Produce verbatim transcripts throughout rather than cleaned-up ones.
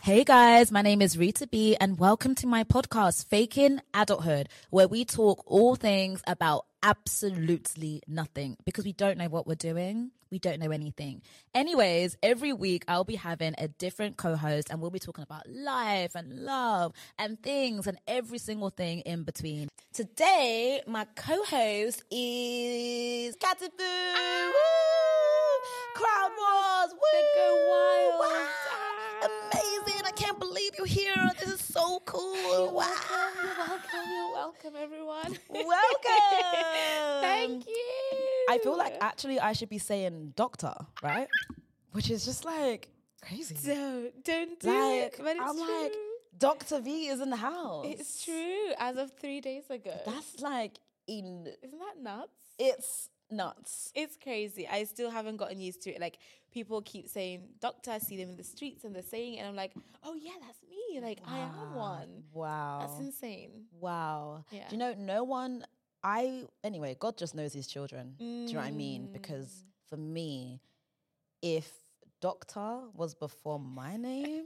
Hey guys, my name is Rita B and welcome to my podcast, Faking Adulthood, where we talk all things about absolutely nothing because we don't know what we're doing. We don't know anything. Anyways, every week I'll be having a different co-host and we'll be talking about life and love and things and every single thing in between. Today, my co-host is Katy Fu. Ah, Crowd Wars. Woo! They go wild. Wow. Amazing. I can't believe you're here. This is so cool. You're wow. welcome, you're welcome, you're welcome, everyone. Welcome. Thank you. I feel like actually I should be saying doctor, right? Which is just like crazy. Don't, don't do Like, it. But it's I'm true. like, Doctor V is in the house. It's true. As of three days ago. That's like, in, Isn't that nuts? it's nuts. It's crazy. I still haven't gotten used to it. Like, people keep saying doctor, I see them in the streets and they're saying it, and I'm like, oh yeah, that's me. Like, I am one. Wow. That's insane. Wow. Yeah. Do you know, no one, I, anyway, God just knows his children. Mm. Do you know what I mean? Because for me, if doctor was before my name,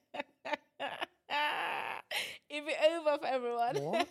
It'd be over for everyone. what?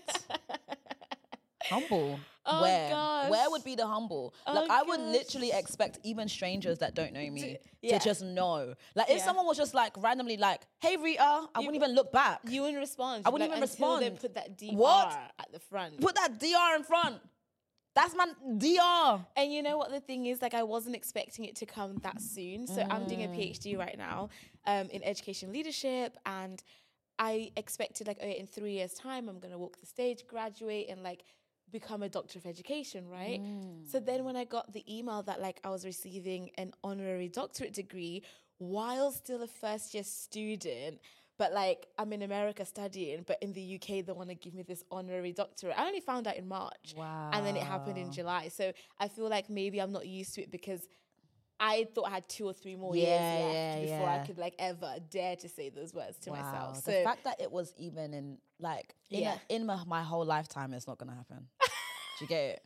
Humble. Oh, Where? gosh. Where would be the humble? Oh, like, I would gosh. literally expect even strangers that don't know me To- yeah. to just know. Like, if Yeah. someone was just like randomly like, hey, Rita, I You- wouldn't even look back. You wouldn't respond. I You'd be wouldn't like, even until They respond. put that D R What? at the front. Put that D R in front. That's my D R. And you know what the thing is? Like, I wasn't expecting it to come that soon. So I'm doing a PhD right now um, in education leadership, and I expected like, oh, in three years' time, I'm gonna walk the stage, graduate, and like become a doctor of education, right? So then when I got the email that like I was receiving an honorary doctorate degree while still a first year student, but like I'm in America studying, but in the U K they want to give me this honorary doctorate. I only found out in March. Wow. And then it happened in July. So I feel like maybe I'm not used to it because I thought I had two or three more years Yeah, left yeah, before yeah. I could like ever dare to say those words to myself. The So fact that it was even in like in, Yeah. a, in my, my whole lifetime, it's not gonna happen. Do you get it?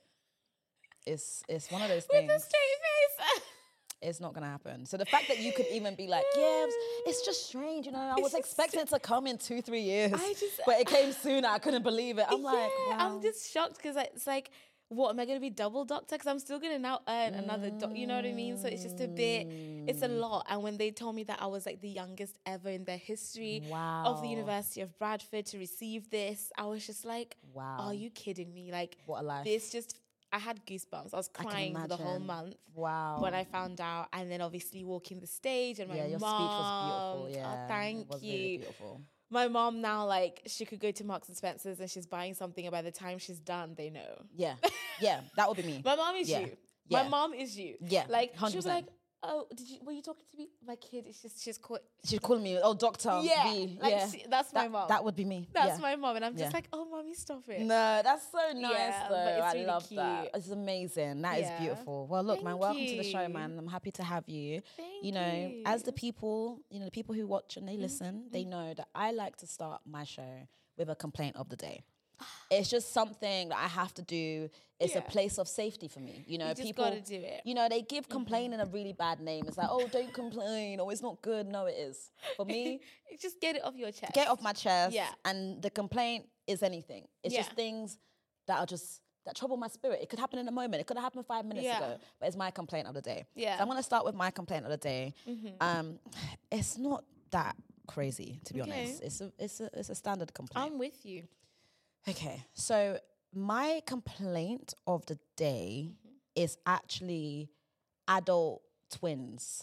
It's it's one of those with things. a straight face. It's not gonna happen. So the fact that you could even be like, yeah, it's, it's just strange, you know. I was It's just expecting it to come in two, three years, I just- but it came sooner. I couldn't believe it. I'm like, Yeah, wow. I'm just shocked because it's like, what, am I going to be double doctor? Because I'm still going to now earn another doc, you know what I mean? So it's just a bit, it's a lot. And when they told me that I was like the youngest ever in their history Wow. of the University of Bradford to receive this, I was just like, Wow. are you kidding me? Like, What a life. this just, I had goosebumps. I was I can crying for the whole imagine. month. Wow. When I found out, and then obviously walking the stage, and my yeah, your mom, speech was beautiful. Yeah, oh, thank it was you. really beautiful. My mom now, like, she could go to Marks and Spencer's and she's buying something, and by the time she's done, they know. Yeah, yeah, that would be me. My mom is Yeah. you. Yeah. My mom is you. Yeah, Like, one hundred she was percent. like, oh, did you, were you talking to me? My kid is just, she's called. She's calling me, oh, Doctor Yeah, V. like, yeah, she- that's my that, mom. That would be me. That's yeah. my mom. And I'm just Yeah. like, oh, mommy, stop it. No, that's so nice Yeah, though. but it's I really love that. cute. It's amazing. That is Yeah. beautiful. Well, look, man, Thank welcome to the show, you. man. I'm happy to have you. Thank you know, as the you. people, you know, the people who watch and they listen, they know that I like to start my show with a complaint of the day. It's just something that I have to do. It's a Yeah. place of safety for me. You know, You just people gotta do it. You know, they give complaining a really bad name. It's like, oh, don't complain, or it's not good. No, it is. For me, Just get it off your chest. get off my chest. Yeah. And the complaint is anything. It's just Yeah. things that are just that trouble my spirit. It could happen in a moment. It could have happened five minutes Yeah. ago. But it's my complaint of the day. Yeah. So I'm gonna start with my complaint of the day. Mm-hmm. Um, it's not that crazy, to be Okay. honest. It's a it's a it's a standard complaint. I'm with you. Okay, so my complaint of the day Mm-hmm. is actually adult twins.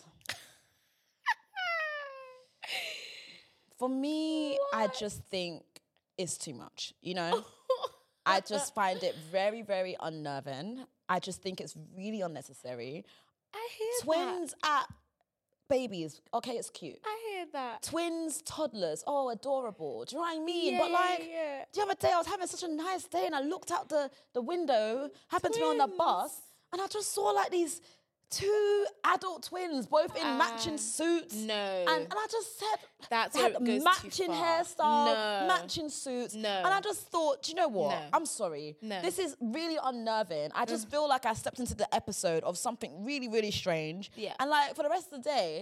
For me, I just think it's too much, you know? I just find it very, very unnerving. I just think it's really unnecessary. I hear that. Twins at babies, okay, it's cute. I hear that. Twins, toddlers, oh, adorable. Do you know what I mean? Yeah, but yeah, like, yeah. the other day I was having such a nice day and I looked out the, the window, happened to be on the Twins. bus, and I just saw like these two adult twins, both in Ah, matching suits. no. And, and I just said, That's they where had it goes too matching far. hairstyle, No. matching suits. No. And I just thought, do you know what? No. I'm sorry. No. This is really unnerving. I just feel like I stepped into the episode of something really, really strange. Yeah. And like for the rest of the day,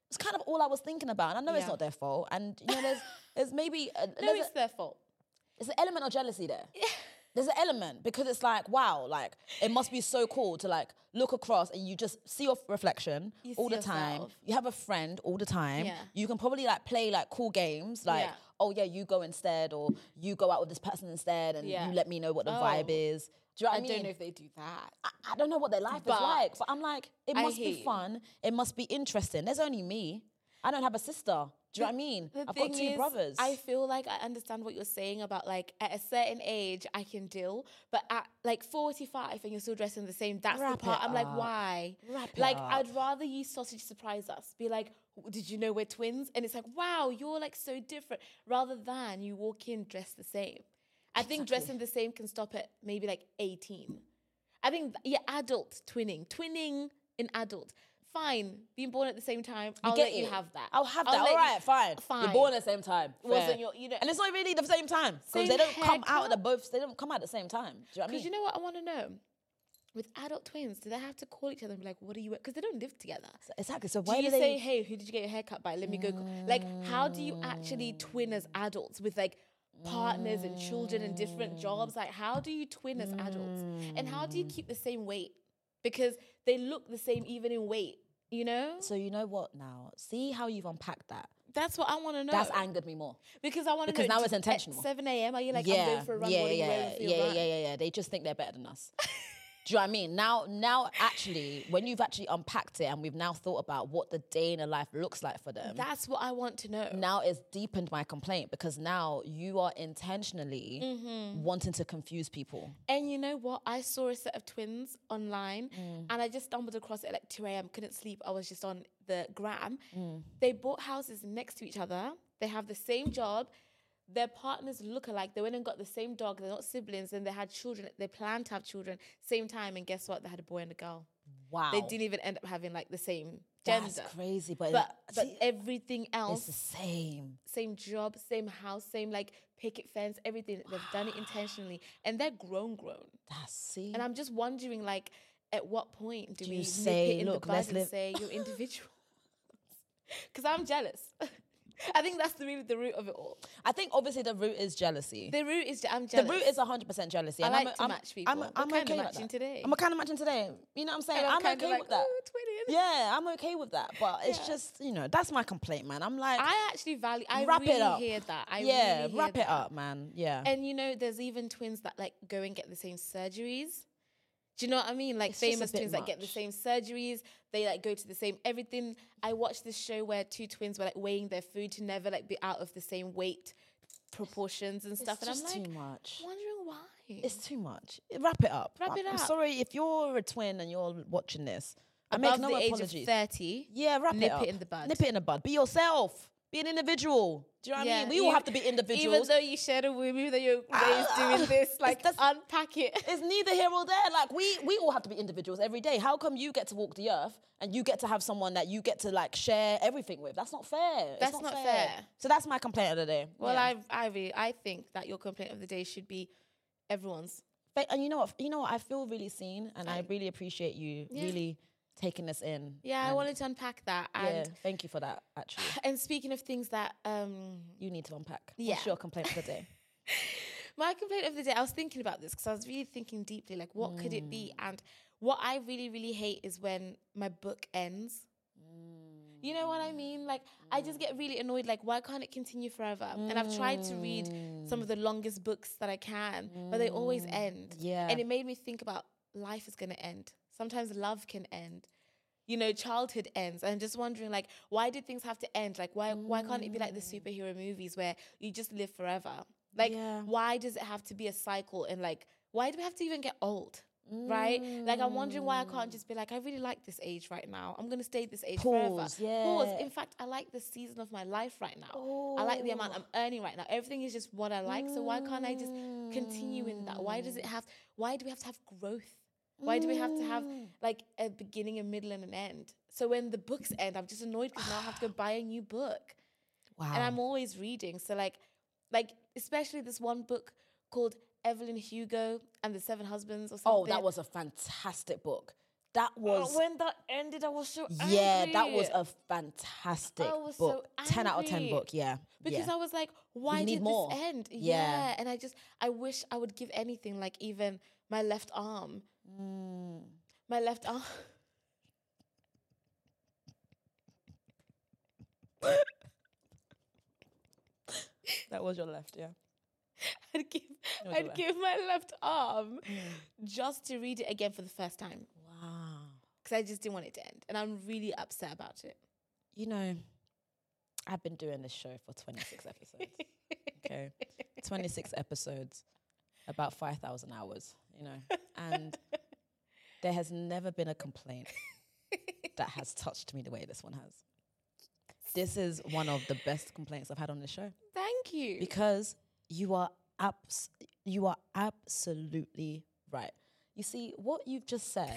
It's kind of all I was thinking about. And I know Yeah. it's not their fault. And, you know, there's, there's maybe... A, No, there's it's a, their fault. it's an element of jealousy there. There's an element because it's like, wow, like, it must be so cool to, like, look across and you just see your reflection You all see the time. yourself. You have a friend all the time. Yeah. You can probably, like, play, like, cool games. Like, Yeah. oh, yeah, you go instead, or you go out with this person instead, and Yeah. you let me know what the Oh. vibe is. Do you know what I, I mean? don't know if they do that. I, I don't know what their life But is like, but I'm like, it I must hear be you. fun. It must be interesting. There's only me. I don't have a sister. Do you know what I mean? The I've thing got two is, brothers. I feel like I understand what you're saying about like at a certain age I can deal, but at like forty-five and you're still dressing the same, that's Wrap the part it I'm like, up. why? Wrap it like up. I'd rather you sausage surprise us. Be like, did you know we're twins? And it's like, wow, you're like so different. Rather than you walk in dressed the same. I think Exactly. dressing the same can stop at maybe like eighteen. I think yeah, adult twinning, twinning in adult. Fine, being born at the same time, I'll get let you it. have that. I'll have I'll that. let All you- right, fine. Fine. You're born at the same time. Wasn't Fair. your- you know- and it's not really the same time because Same they don't come out haircut. at both. They don't come out at the same time. Do you know what I mean? Because you know what I want to know? With adult twins, do they have to call each other and be like, what are you? Because they don't live together. Exactly. So Do why you do they say, hey, who did you get your hair cut by? Let me go. co-" Like, how do you actually twin as adults with like partners and children and different jobs? Like, how do you twin as adults? And how do you keep the same weight? Because they look the same even in weight, you know? So you know what now? See how you've unpacked that. That's what I want to know. That's angered me more. because I want to know. because now d- it's intentional. At seven a.m., are you like, yeah, I'm going for a run? yeah, What are you yeah, wearing for yeah, your yeah, run? yeah, yeah, yeah. They just think they're better than us. Do you know what I mean? Now, now, actually, when you've actually unpacked it and we've now thought about what the day in a life looks like for them, That's what I want to know. now it's deepened my complaint because now you are intentionally Mm-hmm. wanting to confuse people. And you know what? I saw a set of twins online Mm. and I just stumbled across it at like two a.m. Couldn't sleep. I was just on the gram. Mm. They bought houses next to each other. They have the same job. Their partners look alike. They went and got the same dog. They're not siblings. And they had children. They planned to have children same time. And guess what? They had a boy and a girl. Wow. They didn't even end up having like the same gender. That's crazy. But, But, but see, everything it's else, the same. same job, same house, same like picket fence, everything. They've done it intentionally. And they're grown, grown. That's, see? And I'm just wondering, like, at what point do, Do we you nip say, it in "Look, the bud let's and live-" say you're individual? Because I'm jealous. I think that's the really the root of it all. I think obviously the root is jealousy. The root is je- I'm The jealous. root is one hundred percent jealousy. I and like I'm, to I'm, match people. I'm, We're I'm kinda okay like matching that. today. I'm kind of matching today. You know what I'm saying? And I'm I'm kinda okay like, with that. "Ooh, twinning." Yeah, I'm okay with that. But it's Yeah. just, you know, that's my complaint, man. I'm like, I actually value. I wrap it really up. hear that. I yeah, really hear wrap it that. up, man. Yeah. And you know, there's even twins that like go and get the same surgeries. Do you know what I mean? Like It's just a famous bit twins that get the much. same surgeries. They like go to the same everything. I watched this show where two twins were like weighing their food to never like be out of the same weight proportions and stuff. It's and just I'm like, too much. wondering why. It's too much. Wrap it up. Wrap it I'm up. sorry if you're a twin and you're watching this. I make Above no the age apologies. of thirty. Yeah, wrap nip it up. it in the bud. Nip it in the bud. Be yourself. Be an individual. Do you know what I Yeah, mean? We all you- have to be Even individuals. though you shared a womb, even though you're Ah, raised doing this, like that's- unpack it. It's neither here or there. Like we we all have to be individuals every day. How come you get to walk the earth and you get to have someone that you get to like share everything with? That's not fair. It's That's not fair. So that's my complaint of the day. Well, Yeah. I I really, I think that your complaint of the day should be everyone's. Fa- and you know what? You know what? I feel really seen, and I Thank- really appreciate you Yeah. really taking this in. Yeah, I And wanted to unpack that. Yeah, And thank you for that. Actually, and speaking of things that um you need to unpack. Yeah. What's your complaint of the day? my complaint of the day, I was thinking about this because I was really thinking deeply, like, what could it be? Mm. And what I really, really hate is when my book ends. You know what I mean? Like, I just get really annoyed. Like, why can't it continue forever? And I've tried to read some of the longest books that I can, but they always end. Yeah. And it made me think about life is going to end. Sometimes love can end. You know, childhood ends. And I'm just wondering, like, why did things have to end? Like, why why can't it be like the superhero movies where you just live forever? Like, Yeah. why does it have to be a cycle? And like, why do we have to even get old? Right? Like, I'm wondering why I can't just be like, I really like this age right now. I'm going to stay this age forever. Pause, yeah. Pause. In fact, I like the season of my life right now. I like the amount I'm earning right now. Everything is just what I like. So why can't I just continue in that? Why does it have, why do we have to have growth? Why do we have to have like a beginning, a middle, and an end? So when the books end, I'm just annoyed because now I have to go buy a new book. Wow. And I'm always reading. So like, like especially this one book called Evelyn Hugo and the Seven Husbands or something. Oh, that was a fantastic book. That was Oh, when that ended, I was so yeah, angry. that was a fantastic I was so book. ten out of ten angry. book, yeah. Because yeah. I was like, why You need did more. this end? Yeah. Yeah. And I just, I wish I would give anything, like even my left arm. Mm. My left arm. That was your left, yeah. I'd give, was I'd your give my left arm Mm. just to read it again for the first time. Wow. Because I just didn't want it to end. And I'm really upset about it. You know, I've been doing this show for twenty-six episodes. Okay. twenty-six episodes, about five thousand hours, you know. And there has never been a complaint that has touched me the way this one has. This is one of the best complaints I've had on the show. Thank you. Because you are abs- you are absolutely right. You see, what you've just said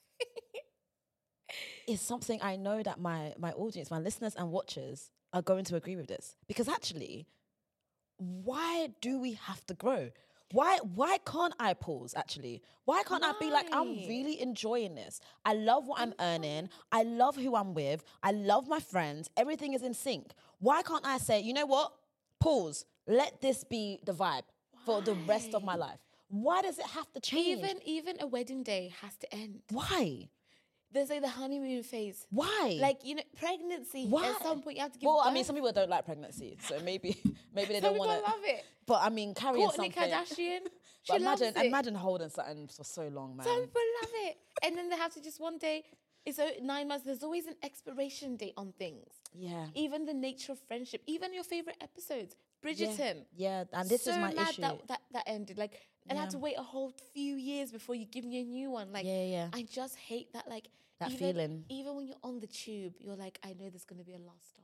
is something I know that my my audience, my listeners and watchers are going to agree with this. Because actually, why do we have to grow? Why why can't I pause, actually? Why can't I be like, I'm Why? really enjoying this. I love what I'm earning. I love who I'm with. I love my friends. Everything is in sync. Why can't I say, you know what? Pause. Let this be the vibe for the rest of my life. Why does it have to change? Even even a wedding day has to end. Why? There's like the honeymoon phase. Why? Like, you know, pregnancy. Why? At some point you have to give Well, birth. I mean, some people don't like pregnancy, so maybe maybe they Some don't people want to. love it. But I mean, carrying Kourtney something. Kardashian, she But loves imagine, it. imagine holding something for so long, man. Some people love it. And then they have to just one day, it's o- nine months, there's always an expiration date on things. Yeah. Even the nature of friendship, even your favorite episodes. Bridgerton. Yeah, and this so is my mad issue. That, that that ended. Like, and I had Yeah. to wait a whole few years before you give me a new one. Like, Yeah, yeah. I just hate that. Like, That even, feeling. Even when you're on the tube, you're like, I know there's going to be a last stop.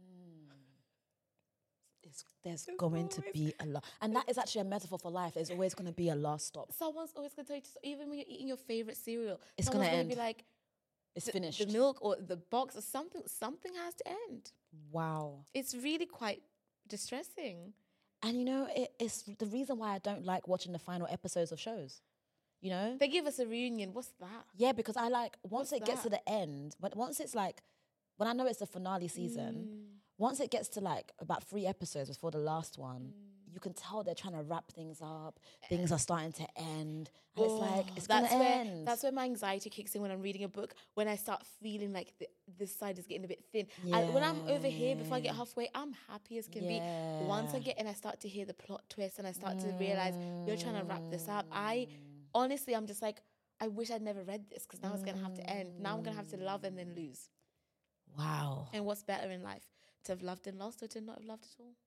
It's, there's going to be a lot. And that is actually a metaphor for life. There's always going to be a last stop. Someone's always going to tell you, to, stop. Even when you're eating your favorite cereal, It's someone's gonna going to end. be like, It's the, finished. the milk or the box or something, something has to end. Wow. It's really quite distressing. And you know, it, it's the reason why I don't like watching the final episodes of shows. You know? They give us a reunion. What's that? Yeah, because I like, once What's it gets to that? the end, but once it's like, when I know it's the finale season, Mm. once it gets to like about three episodes before the last one, Mm. you can tell they're trying to wrap things up. Things are starting to end. And it's like, Oh, it's going that's to where end. that's where my anxiety kicks in when I'm reading a book. When I start feeling like the, this side is getting a bit thin. And when I'm over here, before I get Yeah. halfway, I'm happy as can be. Once I Yeah. get and I start to hear the plot twist and I start to realize you're trying to wrap this up, I honestly, I'm just like, I wish I'd never read this because now it's gonna have to end. Now I'm gonna have to love and then lose. Wow. And what's better in life, to have loved and lost or to not have loved at all?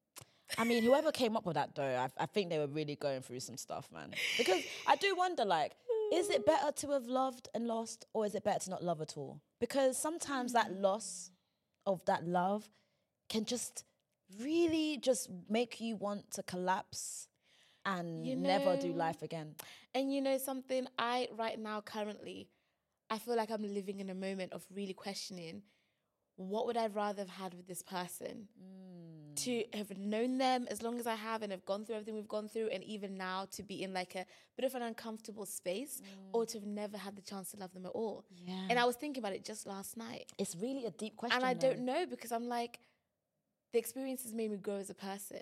I mean, whoever came up with that, though, I, I think they were really going through some stuff, man. Because I do wonder, like, is it better to have loved and lost, or is it better to not love at all? Because sometimes that loss of that love can just really just make you want to collapse and You never do know- life again. And you know something, I right now currently, I feel like I'm living in a moment of really questioning, what would I rather have had with this person? To have known them as long as I have and have gone through everything we've gone through, and even now to be in like a bit of an uncomfortable space, or to have never had the chance to love them at all. Yeah. And I was thinking about it just last night. It's really a deep question. And I though. don't know, because I'm like, the experiences made me grow as a person.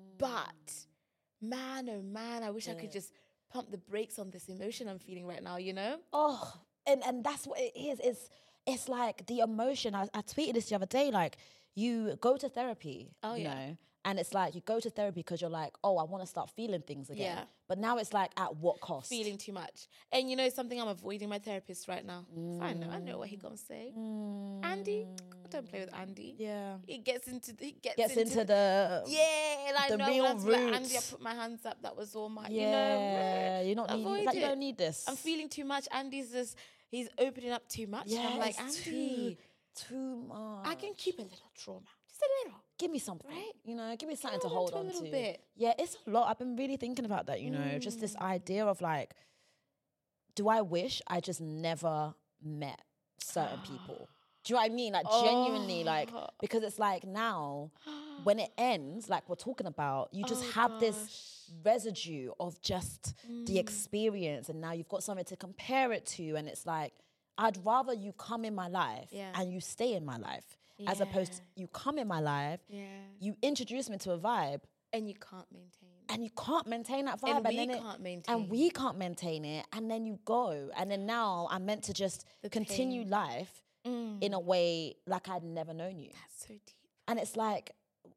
But man, oh man, I wish I could just pump the brakes on this emotion I'm feeling right now, you know? Oh, and, and that's what it is. It's it's like the emotion. I, I tweeted this the other day. Like, you go to therapy, Oh, you yeah. know, and it's like you go to therapy because you're like, oh, I want to start feeling things again. Yeah. But now it's like, at what cost? Feeling too much. And you know something, I'm avoiding my therapist right now. So I know, I know what he gonna say. Andy, don't play with Andy. Yeah. He gets into he gets, Gets into, the yeah, and I the know real when I let Andy, I roots. put my hands up. That was all my, yeah. you know. You're not need, avoid like, you it. don't need this. I'm feeling too much. Andy's just he's opening up too much. yeah, and I'm like, it's Andy, too, too much. I can keep a little trauma, just a little. Give me something, Right? you know, give me something to hold hold on to a on little to. bit. Yeah, it's a lot. I've been really thinking about that, you know, just Mm. this idea of like, do I wish I just never met certain people? Do you know what I mean? Like Oh. genuinely, like, because it's like now when it ends, like we're talking about, you just Oh, have this gosh. residue of just the experience, and now you've got something to compare it to, and it's like, I'd rather you come in my life Yeah. and you stay in my life, as opposed to Yeah. you come in my life, Yeah. you introduce me to a vibe, And you can't maintain. and you can't maintain that vibe, And we then it- can't maintain. and we can't maintain it, and then you go, and then now I'm meant to just The continue pain. life in a way like I'd never known you. That's so deep. And it's like,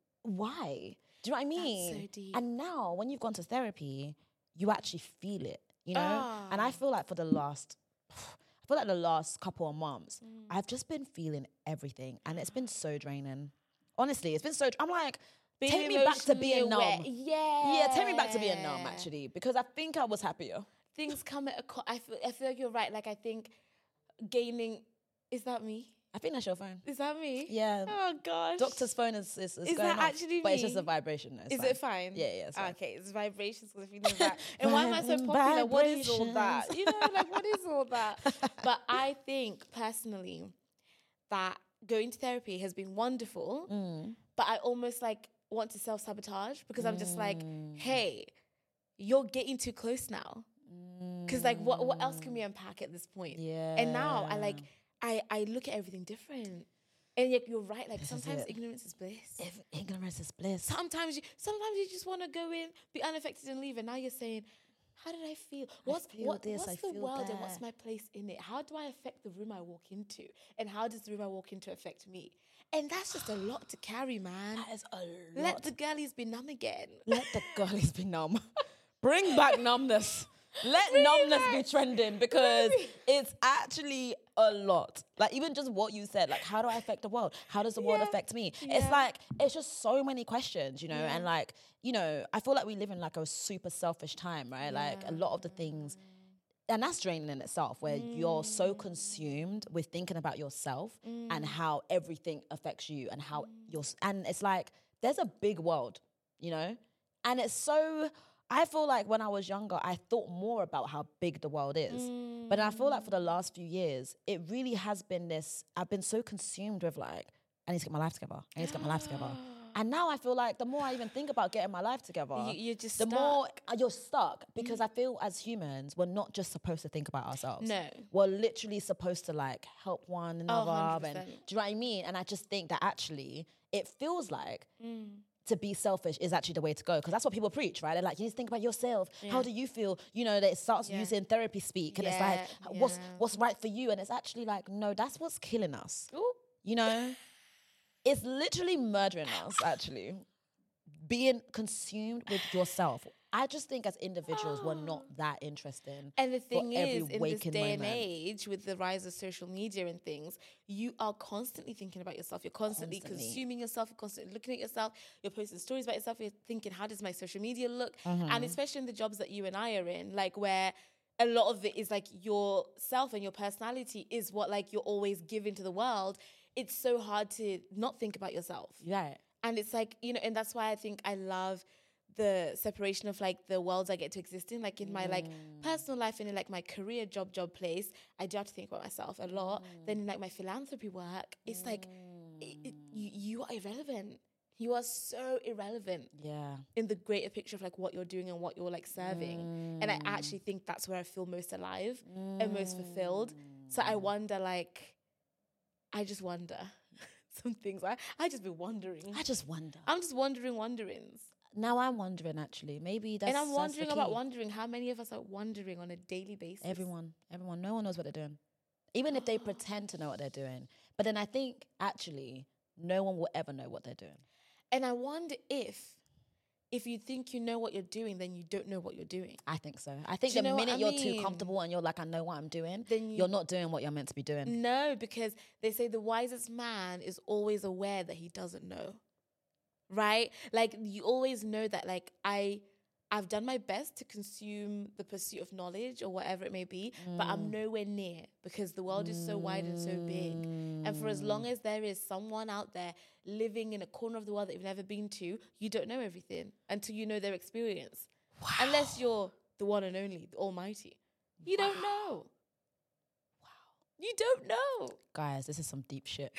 why? Do you know what I mean? so deep. And now when you've gone to therapy, you actually feel it, you know? Ah. And I feel like for the last, I feel like the last couple of months, Mm. I've just been feeling everything. And it's been so draining. Honestly, it's been so, I'm like, Being take me back to being emotionally aware. numb. Yeah. Yeah, take me back to being numb, actually, because I think I was happier. Things come at a co- I feel, I feel like you're right. Like, I think gaining, is that me? I think that's your phone. Is that me? Yeah. Oh, gosh. Doctor's phone is, is, is Is going that off, actually but it's just me? a vibration. No, it's Is fine. it fine? Yeah, yeah, it's fine. Okay, it's vibrations because I'm feeling that. And why am I so Vib- popular? What is all that? vibrations. You know, like, what is all that? But I think personally that going to therapy has been wonderful, Mm. but I almost like want to self-sabotage because I'm just like, Mm. hey, you're getting too close now. Because like, what, what else can we unpack at this point? Yeah. And now I like, I, I look at everything different. And yet you're right, like This is sometimes it. ignorance is bliss. If ignorance is bliss. Sometimes you sometimes you just want to go in, be unaffected and leave. And now you're saying, how did I feel? What's feel what, this, what's I the feel world and what's that. my place in it? How do I affect the room I walk into? And how does the room I walk into affect me? And that's just a lot to carry, man. That is a lot. Let the girlies be numb again. Let the girlies be numb. Bring back numbness. Let numbness be trending, because it's actually a lot. Like even just what you said, like how do I affect the world? How does the world Yeah. affect me? Yeah. It's like, it's just so many questions, you know? Yeah. And like, you know, I feel like we live in like a super selfish time, right? Like a lot of the things, and that's draining in itself, where you're so consumed with thinking about yourself and how everything affects you and how you're, s- and it's like, there's a big world, you know? And it's so, I feel like when I was younger, I thought more about how big the world is. But I feel like for the last few years, it really has been this, I've been so consumed with like, I need to get my life together. I need to get my life together. And now I feel like the more I even think about getting my life together, You- you're just the stuck. more uh, you're stuck, because I feel as humans, we're not just supposed to think about ourselves. No. We're literally supposed to like help one another. and one hundred do percent. you know what I mean? And I just think that actually it feels like Mm. to be selfish is actually the way to go, because that's what people preach, right? They're like, you need to think about yourself. How do you feel? You know, that it starts Yeah. using therapy speak, and it's like, Yeah, what's yeah. what's right for you? And it's actually like, no, that's what's killing us. Ooh. You know, it's literally murdering us. Actually, being consumed with yourself. I just think as individuals, we're not that interesting. And the for thing every is, in this waking day and moment. age, with the rise of social media and things, you are constantly thinking about yourself. You're constantly, Constantly. consuming yourself. You're constantly looking at yourself. You're posting stories about yourself. You're thinking, how does my social media look? Mm-hmm. And especially in the jobs that you and I are in, like where a lot of it is like yourself and your personality is what like you're always giving to the world. It's so hard to not think about yourself. Right. And it's like, you know, and that's why I think I love the separation of like the worlds I get to exist in, like in my like personal life and in like my career job, job place, I do have to think about myself a lot. Then in like my philanthropy work, it's like it, it, you, you are irrelevant. You are so irrelevant Yeah. in the greater picture of like what you're doing and what you're like serving. And I actually think that's where I feel most alive and most fulfilled. So I wonder, like, I just wonder some things. I, I just be wondering. I just wonder. I'm just wondering wonderings. Now I'm wondering, actually. Maybe that's And I'm that's the wondering about key. wondering. How many of us are wondering on a daily basis? Everyone, everyone, no one knows what they're doing. Even if they pretend to know what they're doing. But then I think, actually, no one will ever know what they're doing. And I wonder if, if you think you know what you're doing, then you don't know what you're doing. I think so. I think Do you the know what minute I you're mean? too comfortable and you're like, I know what I'm doing, Then you- you're not doing what you're meant to be doing. No, because they say the wisest man is always aware that he doesn't know. Right? Like you always know that like I I've done my best to consume the pursuit of knowledge or whatever it may be, but I'm nowhere near because the world is so wide and so big. And for as long as there is someone out there living in a corner of the world that you've never been to, you don't know everything until you know their experience. Unless you're the one and only, the Almighty. You don't know. You don't know. Guys, this is some deep shit.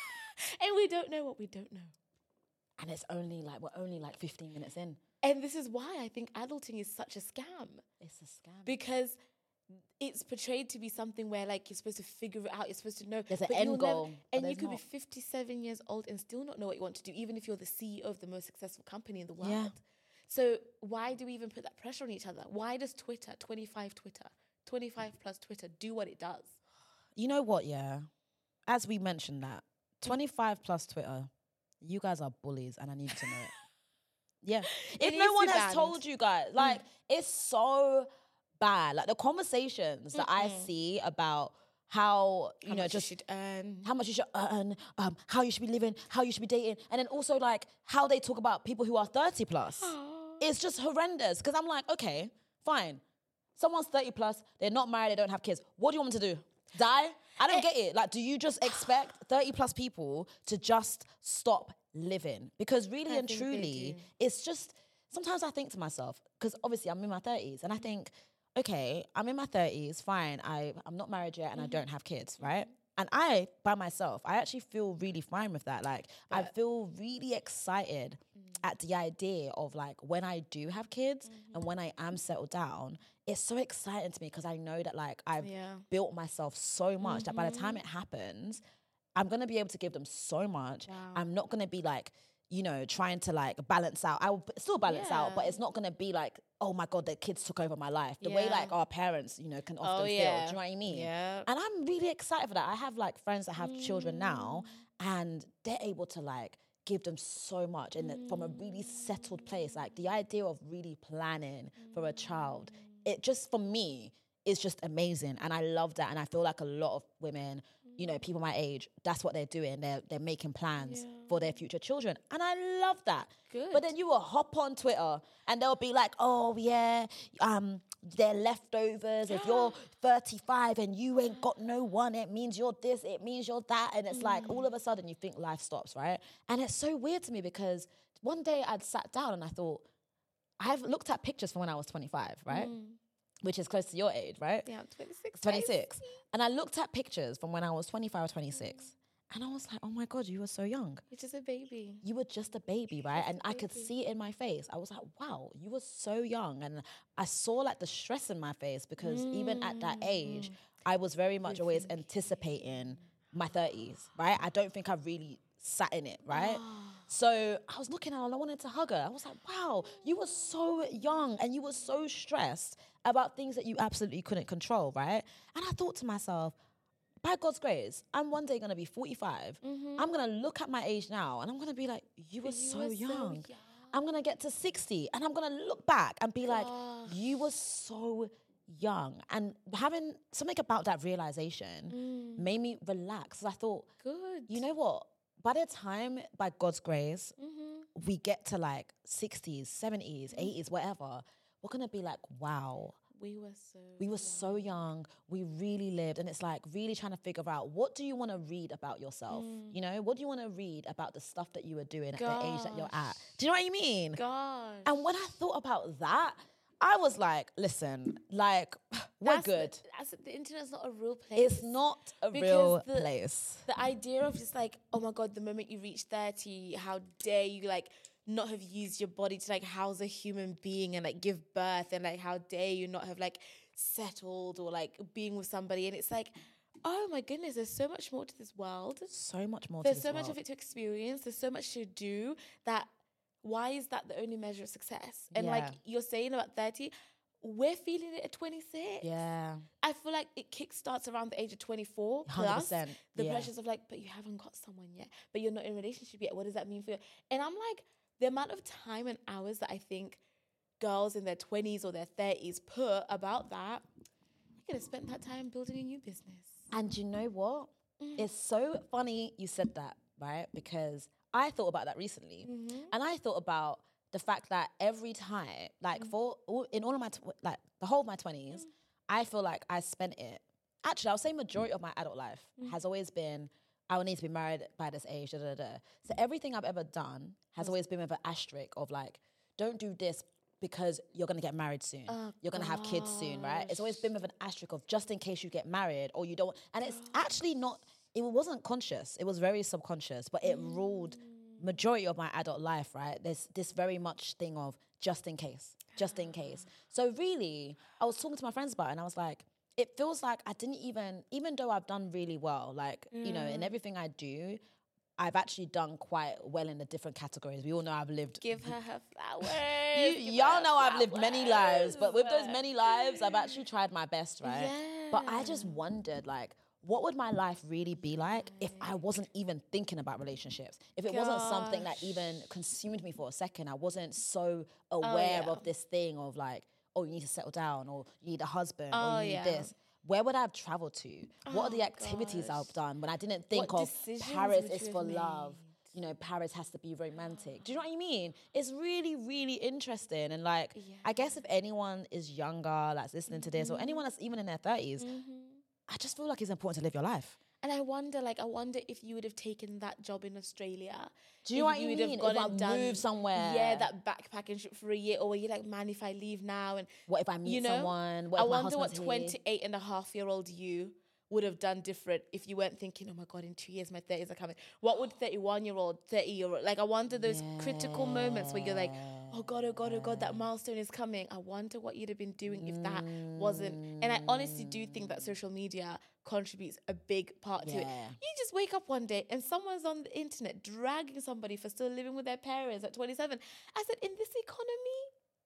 And we don't know what we don't know. And it's only like, we're only like fifteen minutes in. And this is why I think adulting is such a scam. It's a scam. Because it's portrayed to be something where like you're supposed to figure it out, you're supposed to know. There's an but end you'll goal, never- but and you there's could not. be fifty-seven years old and still not know what you want to do, even if you're the C E O of the most successful company in the world. Yeah. So why do we even put that pressure on each other? Why does Twitter, twenty-five Twitter, twenty-five plus Twitter do what it does? You know what, yeah? As we mentioned that, twenty-five plus Twitter, you guys are bullies and I need to know it. Yeah. If It no needs one to be has banned. told you guys, like, it's so bad. Like, the conversations that I see about how, you How know, much just you should earn. how much you should earn, um, how you should be living, how you should be dating, and then also, like, how they talk about people who are thirty plus. It's just horrendous. Because I'm like, okay, fine. Someone's thirty plus, they're not married, they don't have kids. What do you want them to do? Die? I don't get it. Like, do you just expect thirty plus people to just stop living? Because really I and think they truly, do. it's just, sometimes I think to myself, because obviously I'm in my thirties, and I think, okay, I'm in my thirties, fine, I, I'm not married yet and I don't have kids, right? And I, by myself, I actually feel really fine with that. Like, I feel really excited at the idea of, like, when I do have kids and when I am settled down, it's so exciting to me because I know that, like, I've Yeah. built myself so much that by the time it happens, I'm going to be able to give them so much. Wow. I'm not going to be, like, you know, trying to, like, balance out. I will b- still balance out, but Yeah. it's not going to be like, oh my God, the kids took over my life. The way, Yeah. like, our parents, you know, can often Oh, feel. yeah. Do you know what I mean? Yeah. And I'm really excited for that. I have, like, friends that have children now, and they're able to, like, give them so much and that from a really settled place. Like, the idea of really planning for a child, it just, for me, is just amazing. And I love that. And I feel like a lot of women, you know, people my age, that's what they're doing. They're they're making plans for their future children. And I love that. Good. But then you will hop on Twitter and they'll be like, oh yeah, um, they're leftovers. If you're thirty-five and you ain't got no one, it means you're this, it means you're that. And it's like all of a sudden you think life stops, right? And it's so weird to me because one day I'd sat down and I thought, I've looked at pictures from when I was twenty-five, right? Which is close to your age, right? Yeah, I'm twenty-six. twenty-six. And I looked at pictures from when I was twenty-five or twenty-six. And I was like, oh my God, you were so young. You're just a baby. You were just a baby, right? And I could see it in my face. I was like, wow, you were so young. And I saw like the stress in my face because even at that age, I was very much always anticipating my thirties, right? I don't think I really sat in it, right? So I was looking at her and I wanted to hug her. I was like, wow, you were so young and you were so stressed about things that you absolutely couldn't control, right? And I thought to myself, by God's grace, I'm one day gonna be forty-five. I'm gonna look at my age now and I'm gonna be like, you were, so, were so young. young. I'm gonna get to sixty and I'm gonna look back and be like, you were so young. And having something about that realization made me relax. I thought, Good. you know what? By the time, by God's grace, we get to like sixties, seventies, eighties, whatever, we're gonna be like, wow, We were so. we were so young, we really lived. And it's like really trying to figure out, what do you want to read about yourself? You know, what do you want to read about the stuff that you were doing at the age that you're at? Do you know what I mean? Gosh. And when I thought about that, I was like, listen, like, we're That's good. The, that's, the internet's not a real place. It's not a Because real the- place. The idea of just like, oh my God, the moment you reach thirty, how dare you like not have used your body to like house a human being and like give birth, and like how dare you not have like settled or like being with somebody. And it's like, oh my goodness, there's so much more to this world. So much more There's to so this much world. of it to experience. There's so much to do that. Why is that the only measure of success? And like Yeah. you're saying about thirty, we're feeling it at twenty-six. Yeah. I feel like it kickstarts around the age of twenty-four one hundred plus percent. the yeah. pressures of like, but you haven't got someone yet, but you're not in a relationship yet. What does that mean for you? And I'm like, the amount of time and hours that I think girls in their twenties or their thirties put about that, I could have spent that time building a new business. And you know what? It's so funny you said that, right? Because I thought about that recently. And I thought about the fact that every time, like for all, in all of my, tw- like the whole of my twenties, I feel like I spent it. Actually, I would say majority of my adult life has always been, I will need to be married by this age, da, da, da. So everything I've ever done has always been with an asterisk of like, don't do this because you're going to get married soon. Oh, you're going to have kids soon, right? It's always been with an asterisk of just in case you get married or you don't. And it's actually not, it wasn't conscious. It was very subconscious, but it mm. ruled majority of my adult life, right? There's this very much thing of just in case, just in case. So really, I was talking to my friends about it and I was like, it feels like I didn't even, even though I've done really well, like, mm. you know, in everything I do, I've actually done quite well in the different categories. We all know I've lived. Give her her flowers. you, y'all know flowers. I've lived many lives, but with those many lives, I've actually tried my best, right? Yeah. But I just wondered, like, what would my life really be like if I wasn't even thinking about relationships? If it Gosh. wasn't something that even consumed me for a second, I wasn't so aware oh, yeah. of this thing of like, oh, you need to settle down, or you need a husband, oh, or you need yeah. this. Where would I have traveled to? Oh, what are the activities gosh. I've done when I didn't think what of Paris is for made? love? You know, Paris has to be romantic. Do you know what I mean? It's really, really interesting. And like, yeah. I guess if anyone is younger, that's listening mm-hmm. to this, or anyone that's even in their thirties, mm-hmm. I just feel like it's important to live your life. And I wonder, like, I wonder if you would have taken that job in Australia. Do you know what you mean? If I done, moved somewhere. Yeah, that backpacking trip for a year. Or you're like, man, if I leave now. And what if I meet you know, someone? What I if my wonder what husband's twenty-eight and a half year old you would have done different if you weren't thinking, oh my God, in two years my thirties are coming. What would thirty-one year old, thirty year old, like I wonder those yeah. critical moments where you're like, oh God, oh God, oh God, that milestone is coming. I wonder what you'd have been doing if that wasn't. And I honestly do think that social media contributes a big part yeah. to it. You just wake up one day and someone's on the internet dragging somebody for still living with their parents at twenty-seven. I said, in this economy,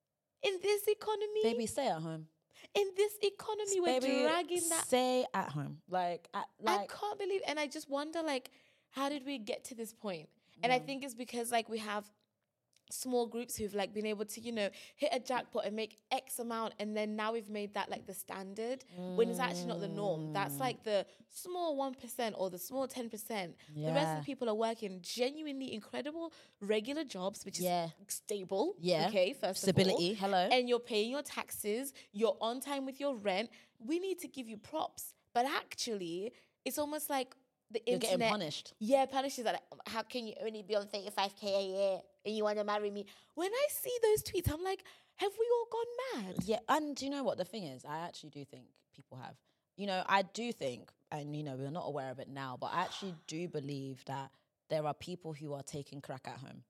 in this economy. Baby, stay at home. In this economy, we're Baby, dragging that. Stay at home. Like, I, like, I can't believe, and I just wonder, like, how did we get to this point? And mm. I think it's because, like, we have small groups who've like been able to, you know, hit a jackpot and make X amount, and then now we've made that like the standard mm. when it's actually not the norm. That's like the small one percent or the small ten percent. Yeah. The rest of the people are working genuinely incredible regular jobs, which is yeah. stable. Yeah. Okay, first Stability. of all. Hello. And you're paying your taxes, you're on time with your rent. We need to give you props. But actually, it's almost like the You're internet. getting punished. Yeah, punishes. Like, how can you only be on thirty-five K a year and you want to marry me? When I see those tweets, I'm like, have we all gone mad? Yeah, and do you know what the thing is? I actually do think people have. You know, I do think, and you know, we're not aware of it now, but I actually do believe that there are people who are taking crack at home.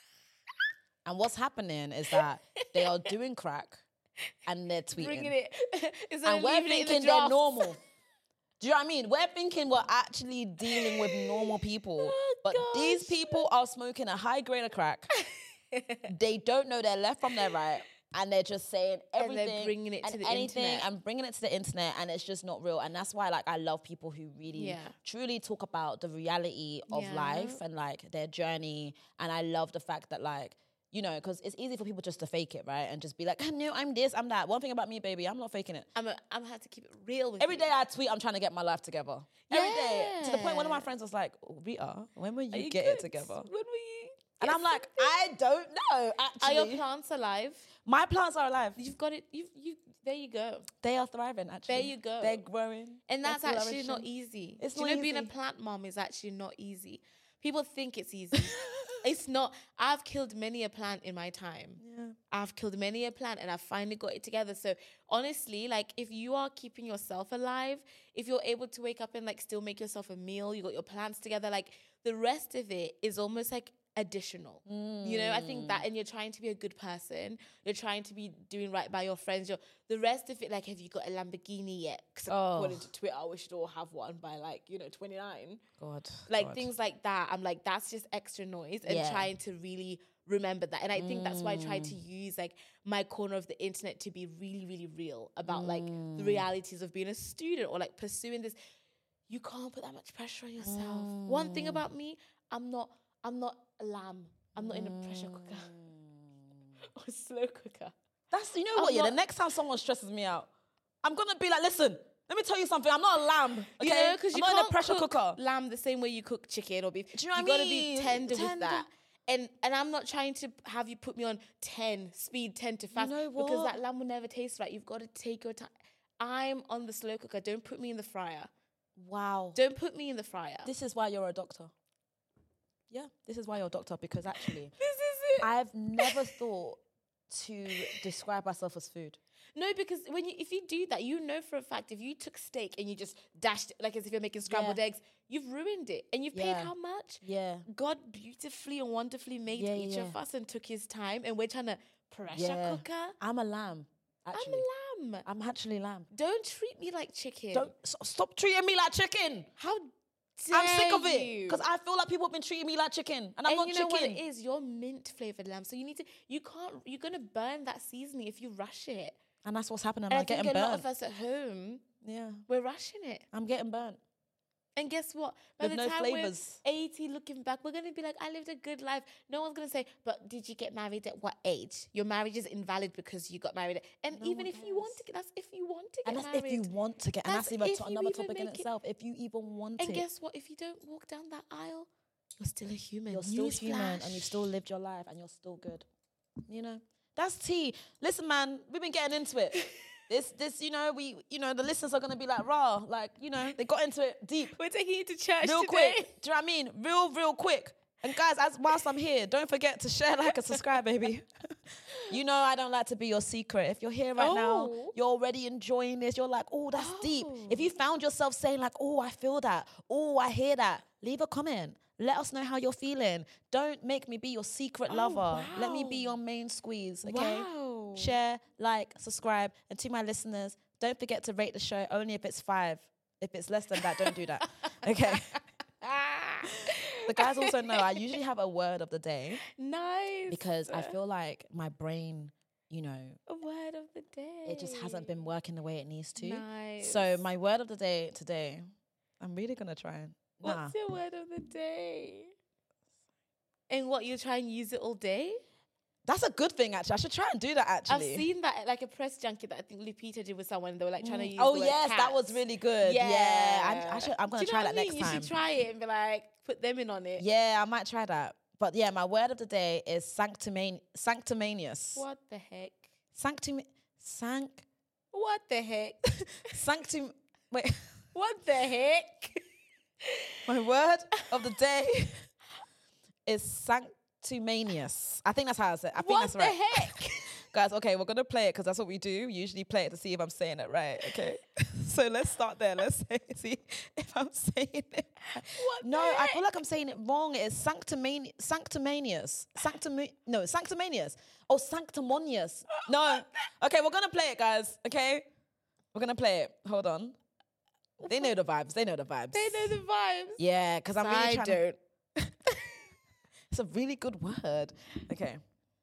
And what's happening is that they are doing crack and they're tweeting. Bringing it. And we're thinking the they're normal. Do you know what I mean? We're thinking we're actually dealing with normal people. Oh, but gosh. These people are smoking a high grade of crack. They don't know their left from their right. And they're just saying everything and they're bringing it and to the anything internet. and bringing it to the internet, and it's just not real. And that's why, like, I love people who really, yeah. truly talk about the reality of yeah. life and like their journey. And I love the fact that, like, you know, because it's easy for people just to fake it, right? And just be like, no, I'm this, I'm that. One thing about me, baby, I'm not faking it. I'm a, I'm had to keep it real with Every you. day I tweet, I'm trying to get my life together. Yeah. Every day. To the point one of my friends was like, Rita, when will you, you get good? it together? When will you? And I'm like, I don't know, actually. Are your plants alive? My plants are alive. You've got it. You you. There you go. They are thriving, actually. There you go. They're growing. And that's actually not easy. It's Do not you know, easy. being a plant mom is actually not easy. People think it's easy. It's not. I've killed many a plant in my time. Yeah. I've killed many a plant and I've finally got it together. So honestly, like, if you are keeping yourself alive, if you're able to wake up and like still make yourself a meal, you got your plants together, like the rest of it is almost like additional. Mm. You know, I think that, and you're trying to be a good person, you're trying to be doing right by your friends, you're, the rest of it, like, have you got a Lamborghini yet? Because oh. according to Twitter, we should all have one by like, you know, twenty-nine. God. Like God. Things like that. I'm like, that's just extra noise, and yeah. trying to really remember that. And I think mm. that's why I try to Mm. use like my corner of the internet to be really, really real about mm. like the Mm. realities of being a student or like pursuing this. You can't put that much pressure on yourself. Mm. One thing about me, I'm not, I'm not a lamb. I'm not in a pressure cooker or a slow cooker. That's, you know I'm what, yeah, not- the next time someone stresses me out, I'm going to be like, listen, let me tell you something, I'm not a lamb, okay? You know, because I'm you not can't in a pressure cook cooker. lamb the same way you cook chicken or beef. Do you know what you I gotta mean? be tender, Tender. with that. And and I'm not trying to have you put me on ten, speed ten to fast. You know because what? that lamb will never taste right. You've got to take your time. I'm on the slow cooker. Don't put me in the fryer. Wow. Don't put me in the fryer. This is why you're a doctor. Yeah, this is why you're a doctor, because actually, This is it. I've never thought to describe ourselves as food. No, because when you if you do that, you know for a fact if you took steak and you just dashed it, like as if you're making scrambled Yeah. eggs, you've ruined it. And you've paid Yeah. how much? Yeah. God beautifully and wonderfully made Yeah, each yeah, of yeah. us and took his time, and we're trying to pressure Yeah. cooker. I'm a lamb, actually. I'm a lamb. I'm actually lamb. Don't treat me like chicken. Don't s- stop treating me like chicken. How dare I'm sick of it you? because I feel like people have been treating me like chicken, and I'm And not you know chicken. what it is? You're mint flavored lamb, so you need to. You can't. You're gonna burn that seasoning if you rush it. And that's what's happening. And I I'm think getting a lot burnt. of us at home, Yeah, we're rushing it. I'm getting burnt. And guess what? By With the no time flavours. we're eighty, looking back, we're gonna be like, "I lived a good life." No one's gonna say, "But did you get married at what age? Your marriage is invalid because you got married." At, and No even one if you want cares. to, get, that's if you want to get And that's married. if you want to get, and That's that's even if to- you another even topic in make it- itself. If you even want And it, guess what? If you don't walk down that aisle, you're still a human. you're still Newsflash. human, and you've still lived your life, and you're still good. You know, that's tea. Listen, man, we've been getting into it. This, this, you know, we, you know, the listeners are gonna be like, raw, like, you know, they got into it deep, We're taking you to church real today. quick. Do you know what I mean? Real, real quick. And guys, as whilst I'm here, don't forget to share, like, and subscribe, baby. You know, I don't like to be your secret. If you're here right now, Oh. you're already enjoying this. You're like, oh, that's deep. If you found yourself saying like, oh, I feel that. Oh, I hear that. Leave a comment. Let us know how you're feeling. Don't make me be your secret lover. Let me be wow. your main squeeze, okay? Wow. Share, like, subscribe. And to my listeners, don't forget to rate the show only if it's five. If it's less than that, don't do that. Okay. Ah. The guys also know I usually have a word of the day Nice. because I feel like my brain, you know, A word of the day. it just hasn't been working the way it needs to. Nice. So my word of the day today, I'm really gonna try and nah. What's your word of the day? And what, you try and use it all day? That's a good thing actually. I should try and do that actually. I've seen that at like a press junket that I think Lupita did with someone. They were like trying to use Oh the word yes, that was cats. really good. Yeah, Yeah. I, I should, I'm gonna Do you try know that what I next mean? time. You should try it and be like, put them in on it. Yeah, I might try that. But yeah, my word of the day is sanctimani- sanctimanious. What the heck? Sanctim sanct What the heck? sanctim wait. What the heck? My word of the day is sanctimanious. I think that's how I say it. I think What that's the right. heck? Guys, okay, we're going to play it because that's what we do. We usually play it to see if I'm saying it right, okay? So let's start there. Let's say, see if I'm saying it right. What the No, I heck? feel like I'm saying it wrong. It is sanctimani- sanctimanious. Sanctim- no, sanctimanious. Oh, sanctimonious. No. Okay, we're going to play it, guys, okay? We're going to play it. Hold on. They know the vibes. They know the vibes. They know the vibes. Yeah, because I'm really I trying don't. to... It's a really good word. Okay.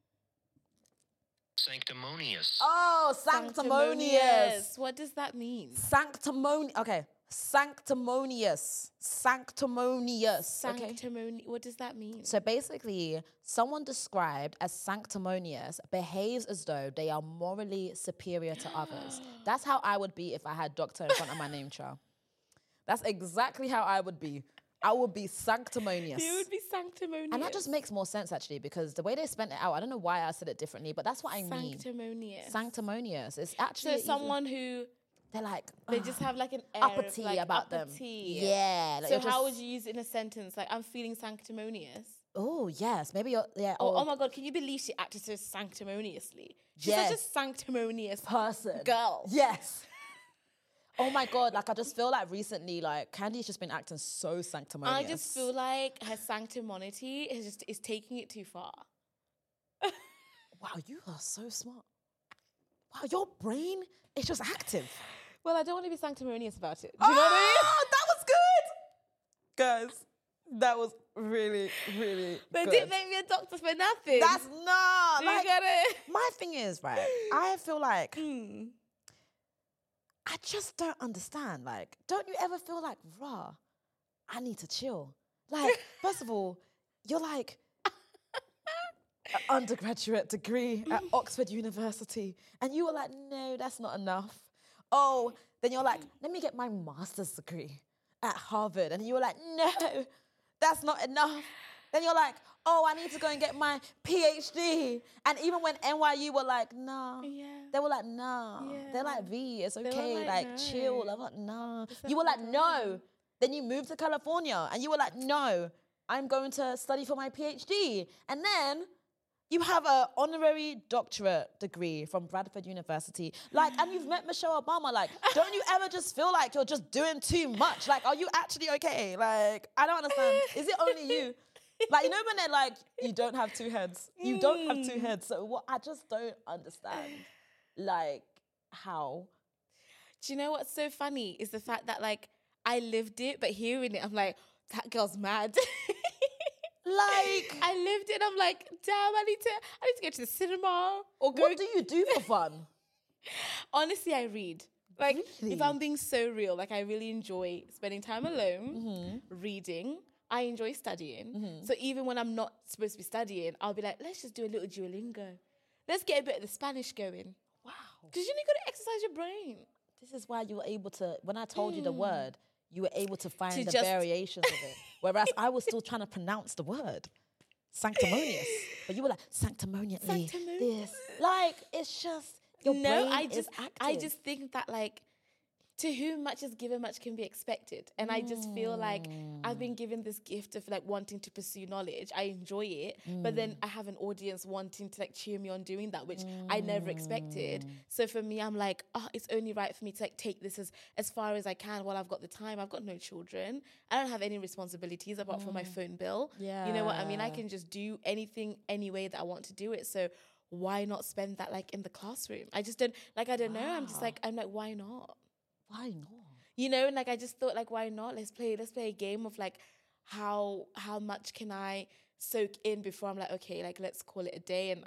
Sanctimonious. Oh, sanctimonious. What does that mean? Sanctimonious. Okay. Sanctimonious. Sanctimonious. Okay. Sanctimony. What does that mean? So basically, someone described as sanctimonious behaves as though they are morally superior to others. That's how I would be if I had doctor in front of my name, child. That's exactly how I would be. I would be sanctimonious. You would be sanctimonious. And that just makes more sense, actually, because the way they spent it out, I don't know why I said it differently, but that's what I mean. Sanctimonious. Sanctimonious. It's actually So even- someone who they're like they "Ugh, just have like an air uppity of like about them. uppity. Yeah. like So you're how just- would you use it in a sentence? Like, I'm feeling sanctimonious. Oh yes, maybe you're yeah. Oh, or oh my God, can you believe she acted so sanctimoniously? She's Yes. such a sanctimonious person. girl. Yes. Oh my God, like I just feel like recently, like Candy's just been acting so sanctimonious. I just feel like her sanctimonity is just is taking it too far. wow, you are so smart. Wow, your brain is just active. Well, I don't want to be sanctimonious about it. Do you know what I mean? Oh, that was good, guys. That was really, really They good. didn't make me a doctor for nothing. That's not Do you like get it? my thing is right. I feel like Mm. I just don't understand. Like, don't you ever feel like, rah, I need to chill? Like, first of all, you're like an undergraduate degree at Oxford University, and you were like, no, that's not enough. Oh, then you're like, let me get my master's degree at Harvard, and you were like, no, that's not enough. Then you're like, oh, I need to go and get my PhD. And even when N Y U were like, no, Yeah. they were like, no. Yeah. They're like, V, it's were okay, like, like, no. chill. I'm like, no. It's You were like, okay. no. Then you moved to California, and you were like, no, I'm going to study for my PhD. And then You have a honorary doctorate degree from Bradford University. Like, and you've met Michelle Obama. Like, don't you ever just feel like you're just doing too much? Like, are you actually okay? Like, I don't understand. Is it only you? Like, you know when they're like, you don't have two heads. You don't have two heads. So what? I just don't understand, like, how. Do you know what's so funny is the fact that, like, I lived it, but hearing it, I'm like, that girl's mad. Like, I lived it, I'm like, damn, I need to, I need to go to the cinema or go. what do you do for fun? Honestly, I read. Like, Really? if I'm being so real, like, I really enjoy spending time alone, reading. I enjoy studying. So even when I'm not supposed to be studying, I'll be like, let's just do a little Duolingo. Let's get a bit of the Spanish going. Wow. Because you know, you got to exercise your brain. This is why you were able to, when I told you the word, you were able to find To the just- variations of it. Whereas I was still trying to pronounce the word. Sanctimonious. But you were like, sanctimoniously. Sanctimonious. This. Like, it's just, your no, brain I just, is active. I just think that, like, to whom much is given, much can be expected. And I just feel like I've been given this gift of, like, wanting to pursue knowledge. I enjoy it. But then I have an audience wanting to, like, cheer me on doing that, which I never expected. So for me, I'm like, oh, it's only right for me to, like, take this as, as far as I can while I've got the time. I've got no children. I don't have any responsibilities apart from my phone bill. Yeah. You know what I mean? I can just do anything, any way that I want to do it. So why not spend that, like, in the classroom? I just don't, like, I don't know. I'm just like, I'm like, why not? Why not? You know, and like I just thought, like, why not? Let's play. Let's play a game of like, how how much can I soak in before I'm like, okay, like let's call it a day. And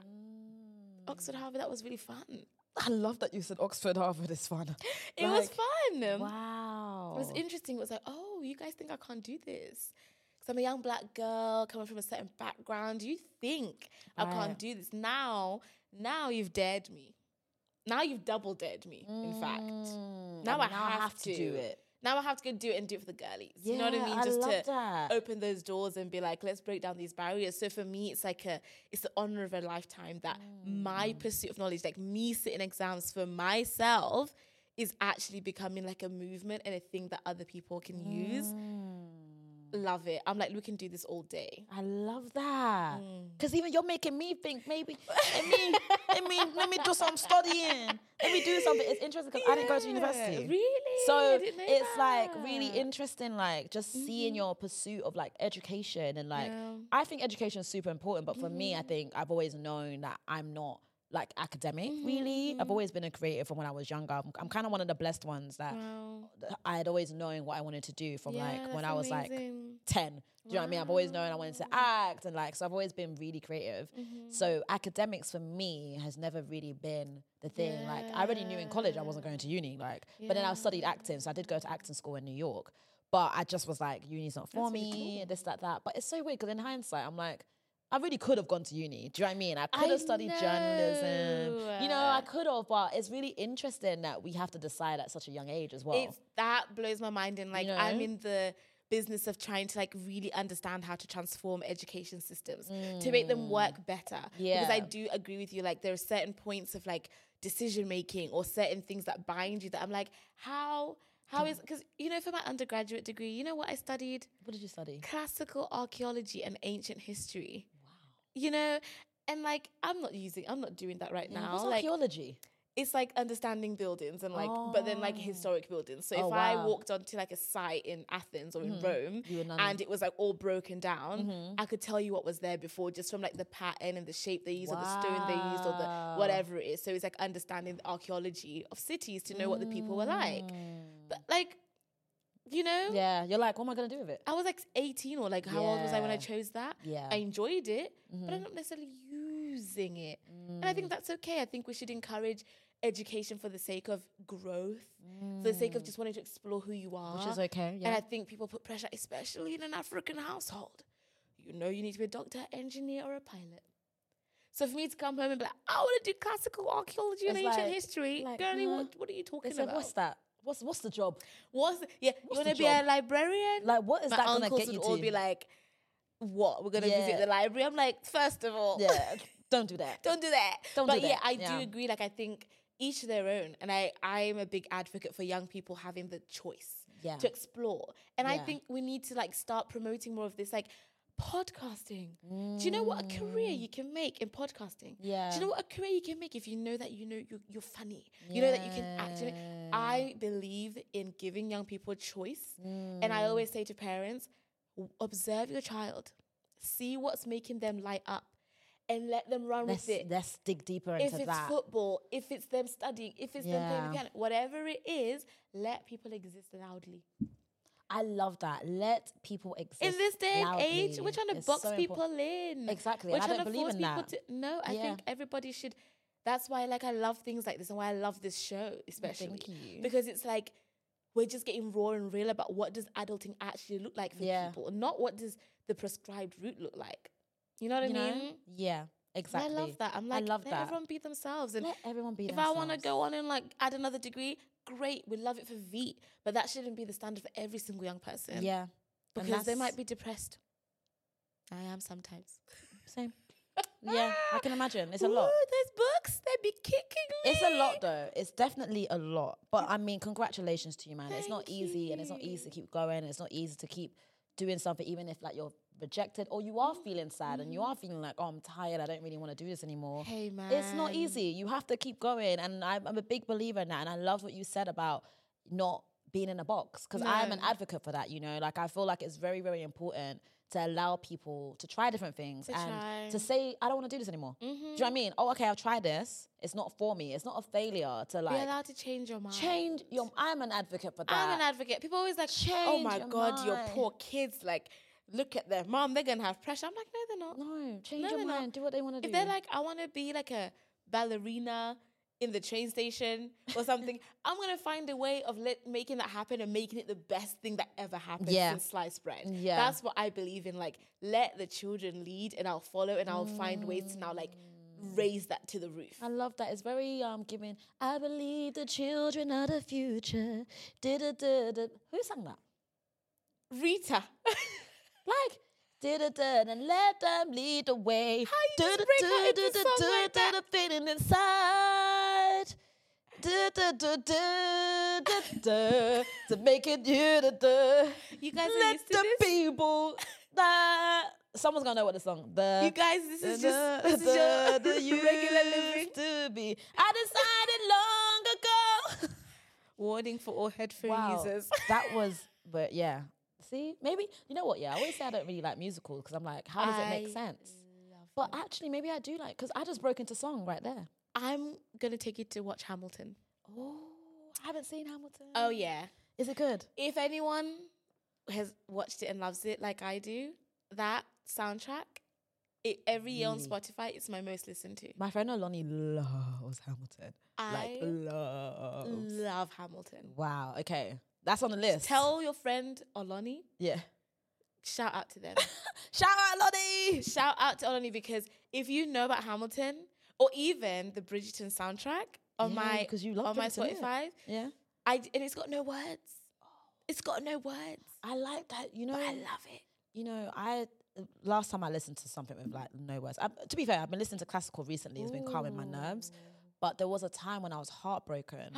Mm. Oxford Harvard, that was really fun. I love that you said Oxford Harvard is fun. It was Like, fun. Wow. It was interesting. It was like, oh, you guys think I can't do this? Because I'm a young black girl coming from a certain background. You think I Right. can't do this? Now, now you've dared me. Now you've double dared me, in fact. Mm, Now and I have to. do it. Now I have to go do it and do it for the girlies. You know what I Yeah, mean? I Just love to that. open those doors and be like, let's break down these barriers. So for me, it's like a, it's the honor of a lifetime that my Mm. pursuit of knowledge, like me sitting exams for myself, is actually becoming like a movement and a thing that other people can use. Mm. Love it. I'm like, we can do this all day. I love that. Mm. Because even you're making me think maybe, let me, let me, let me do some studying. Let me do something. It's interesting because I didn't go to university. Really? So I didn't know it's like that. really interesting, like just seeing your pursuit of like education and like, Yeah. I think education is super important. But for me, I think I've always known that I'm not like academic really. I've always been a creative from when I was younger. I'm, I'm kind of one of the blessed ones that Wow. I had always known what I wanted to do from Yeah, like when that's I was like amazing. ten. Do you know what I mean? I've always known I wanted to act and like, so I've always been really creative. So academics for me has never really been the thing. Like I already knew in college I wasn't going to uni, like, but then I studied acting. So I did go to acting school in New York, but I just was like, uni's not for That's really me, this, that, that. But it's so weird because in hindsight, I'm like, I really could have gone to uni. Do you know what I mean? I could I have studied journalism. You know, I know. could have, but it's really interesting that we have to decide at such a young age as well. It's that blows my mind. And like know? I'm in the business of trying to like really understand how to transform education systems to make them work better. Because I Yeah. do agree with you. Like there are certain points of like decision making or certain things that bind you that I'm like, how how is because you know for my undergraduate degree, you know what I studied? What did you study? Classical archaeology and ancient history. Wow. You know, and like I'm not using I'm not doing that right now. What's Like archaeology? it's like understanding buildings and like, but then like historic buildings. So Oh, if I wow. walked onto like a site in Athens or in Rome You would know. and it was like all broken down, I could tell you what was there before just from like the pattern and the shape they used or the stone they used or the Wow. whatever it is. So it's like understanding the archaeology of cities to know what the people were like. But like, you know, Yeah, you're like, what am I gonna do with it? I was like eighteen or like how old was I when I Yeah. chose that? Yeah. I enjoyed it, but I'm not necessarily using it. And I think that's okay. I think we should encourage education for the sake of growth, for the sake of just wanting to explore who you are. Which is okay, yeah. And I think people put pressure, especially in an African household. You know you need to be a doctor, engineer, or a pilot. So for me to come home and be like, I want to do classical archaeology and It's ancient like- history, like, girlie, huh? what, what are you talking They said, about? what's that? What's what's the job? What's the, yeah, What's you the want to be a job? librarian? Like, what is My that gonna uncles get you would all to? be like, what? We're going to Yeah. visit the library? I'm like, first of all, Yeah, don't do that. don't do that. Don't but do yeah, that. I Yeah. do agree. Like, I think each their own. And I, I am a big advocate for young people having the choice Yeah. to explore. And I Yeah. think we need to like start promoting more of this. Like, podcasting. Do you know what a career you can make in podcasting? Yeah. Do you know what a career you can make if you know that you know you're, you're funny? You know that you can act. You know, I believe in giving young people choice. Mm. And I always say to parents, w- observe your child. See what's making them light up and let them run Let's, with it. let's dig deeper If into it's that. football, if it's them studying, if it's them playing Yeah. the piano, whatever it is, let people exist loudly. I love that. Let people exist In this day and loudly. age, we're trying to It's box so people important. in. Exactly, We're and I trying don't to believe force in people that. to. No, I Yeah. think everybody should. That's why, like, I love things like this, and why I love this show, especially Thank you. because it's like we're just getting raw and real about what does adulting actually look like for Yeah. people, and not what does the prescribed route look like. You know what You I know? mean? Yeah, And exactly. I love that. I'm like, I love let that. everyone be themselves, and Let everyone be if themselves. I want to go on and like add another degree, great. We love it for V, but that shouldn't be the standard for every single young person. Yeah. And because they that's- might be depressed. I am sometimes. Same. Yeah, I can imagine. It's a lot. Ooh, those books, they be kicking me. It's a lot though. It's definitely a lot. But I mean, congratulations to you, man. It's not Thank easy and it's not you. easy to keep going. It's not easy to keep doing something even if like you're rejected or you are feeling sad and you are feeling like, oh, I'm tired. I don't really want to do this anymore. Hey, man. It's not easy. You have to keep going. And I'm, I'm a big believer in that. And I love what you said about not being in a box because I'm an No. advocate for that, you know? Like I feel like it's very, very important to allow people to try different things To and try. to say, I don't want to do this anymore. Mm-hmm. Do you know what I mean? Oh, okay, I'll try this. It's not for me. It's not a failure to Be like allowed to change your mind. change your. I'm an advocate for that. I'm an advocate. People always like, oh Change my your God, your mind. poor kids. Like, look at their mom. They're going to have pressure. I'm like, no, they're not. No, change No, your they're not. mind. Do what they want to do. If they're like, I want to be like a ballerina in the train station or something, I'm going to find a way of let, making that happen and making it the best thing that ever happened Yeah. since sliced bread. Yeah. That's what I believe in. Like, let the children lead and I'll follow and I'll find ways to now like raise that to the roof. I love that. It's very um giving. I believe the children are the future. Da-da-da-da. Who sang that? Rita. Like, da-da-da, and let them lead the way. How you just break out into a song like that? Da-da-da-da-da, feeling inside. Da-da-da-da-da-da, to make it you da-da. You guys are Let used to the this? people that someone's gonna know what the song. The You guys, this is just the- this is the- the your regular used living. to be. I decided long ago. Warning for all headphone Wow, users. that was, but yeah. See, maybe you know what? Yeah, I always say I don't really like musicals because I'm like, how does it make I sense? love But them. actually, maybe I do like because I just broke into song right there. I'm gonna take you to watch Hamilton. Oh, I haven't seen Hamilton. Oh yeah. Is it good? If anyone has watched it and loves it like I do, that soundtrack, it, every year on Really? Spotify, it's my most listened to. My friend Oloni loves Hamilton. like I loves. love Hamilton. Wow. Okay, that's on the list. Tell your friend Oloni, Yeah. shout out to them. Shout out Oloni. Shout out to Oloni because if you know about Hamilton or even the Bridgerton soundtrack on Yeah, my 'cause you love on my Bridgerton, yeah. Spotify, Yeah. I d- and it's got no words. It's got no words. I like that. You know. But I love it. You know, I last time I listened to something with like no words. I, to be fair, I've been listening to classical recently. It's been calming my nerves. But there was a time when I was heartbroken,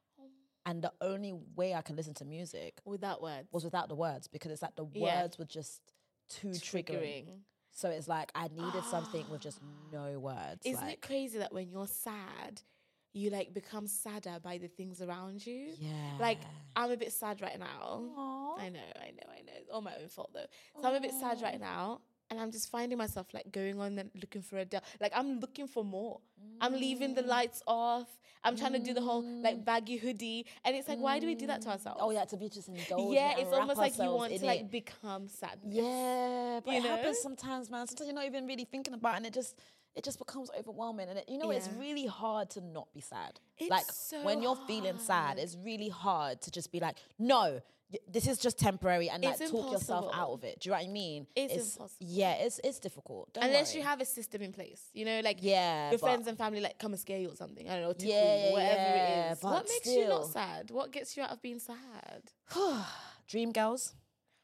and the only way I could listen to music Without words. was without the words because it's like the Yeah. words were just too triggering. triggering. So it's like I needed something with just no words. Isn't like, it crazy that when you're sad, you like become sadder by the things around you? Yeah. Like I'm a bit sad right now. Aw. I know, I know, I know. It's all my own fault though. So I'm a bit sad right now. And I'm just finding myself like going on and looking for a del- like I'm looking for more. I'm leaving the lights off. I'm trying to do the whole like baggy hoodie, and it's like, why do we do that to ourselves? Oh yeah, to be just indulged. yeah, and it's wrap almost like you ourselves want in to like it. become sadness. Yeah, but You it know? happens sometimes, man. Sometimes you're not even really thinking about it and it just it just becomes overwhelming. And it, you know, it's Yeah. really hard to not be sad. It's like so when you're feeling sad, hard. it's really hard to just be like, no, y- this is just temporary and like It's talk yourself out impossible. of it. Do you know what I mean? It's impossible. Yeah, it's it's difficult. Don't Unless worry. you have a system in place, you know, like Yeah, your but- friends and family like come and scare you or something. I don't know, tickle Yeah, you, whatever yeah, it is. but What makes you not still. sad? What gets you out of being sad? Dream Girls.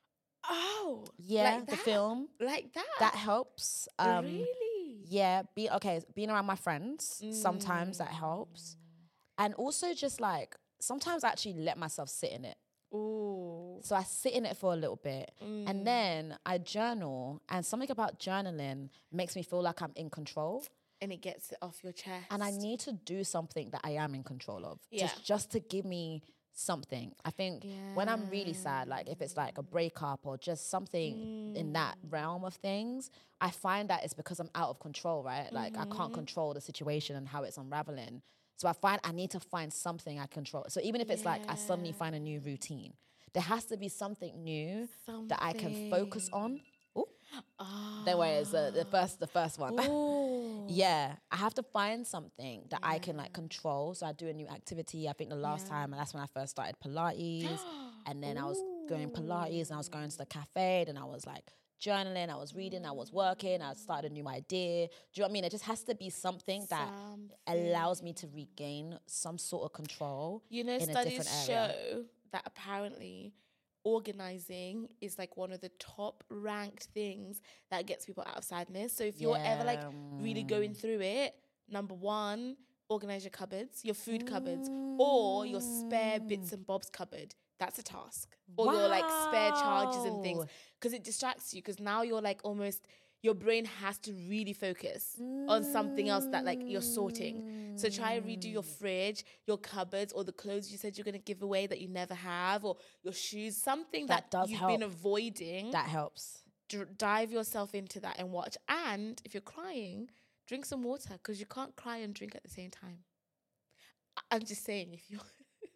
Oh, Yeah, like the that? film. like that. That helps. Um, really? Yeah, be okay. Being around my friends sometimes that helps, and also just like sometimes I actually let myself sit in it. Ooh. So I sit in it for a little bit Mm. and then I journal, and something about journaling makes me feel like I'm in control. And it gets it off your chest. And I need to do something that I am in control of. Yeah. Just just to give me something. I think when I'm really sad, like if it's like a breakup or just something Mm. in that realm of things, I find that it's because I'm out of control, right? Like I Mm-hmm. can't control the situation and how it's unraveling. So I find I need to find something I control. So even if it's like I suddenly find a new routine, there has to be something new that I can focus on. Ooh. Ah. Then where is the, the first the first one? Ooh. Yeah, I have to find something that I can like control. So I do a new activity. I think the last Yeah. time, that's when I first started Pilates. And then I was going Pilates and I was going to the cafe and I was like journaling, I was reading, I was working, I started a new idea. Do you know what I mean? It just has to be something that allows me to regain some sort of control You know, in a studies different area. show that apparently organizing is like one of the top ranked things that gets people out of sadness. So if you're ever like really going through it, number one, organize your cupboards, your food cupboards, or your spare bits and bobs cupboard. That's a task. Or your like spare charges and things. Wow. Because it distracts you. Because now you're like almost, your brain has to really focus on something else that like you're sorting. So try and redo your fridge, your cupboards, or the clothes you said you're going to give away that you never have, or your shoes, something That that, does you've help. been avoiding. That helps. Dr- dive yourself into that and watch. And if you're crying, drink some water, because you can't cry and drink at the same time. I- I'm just saying, if you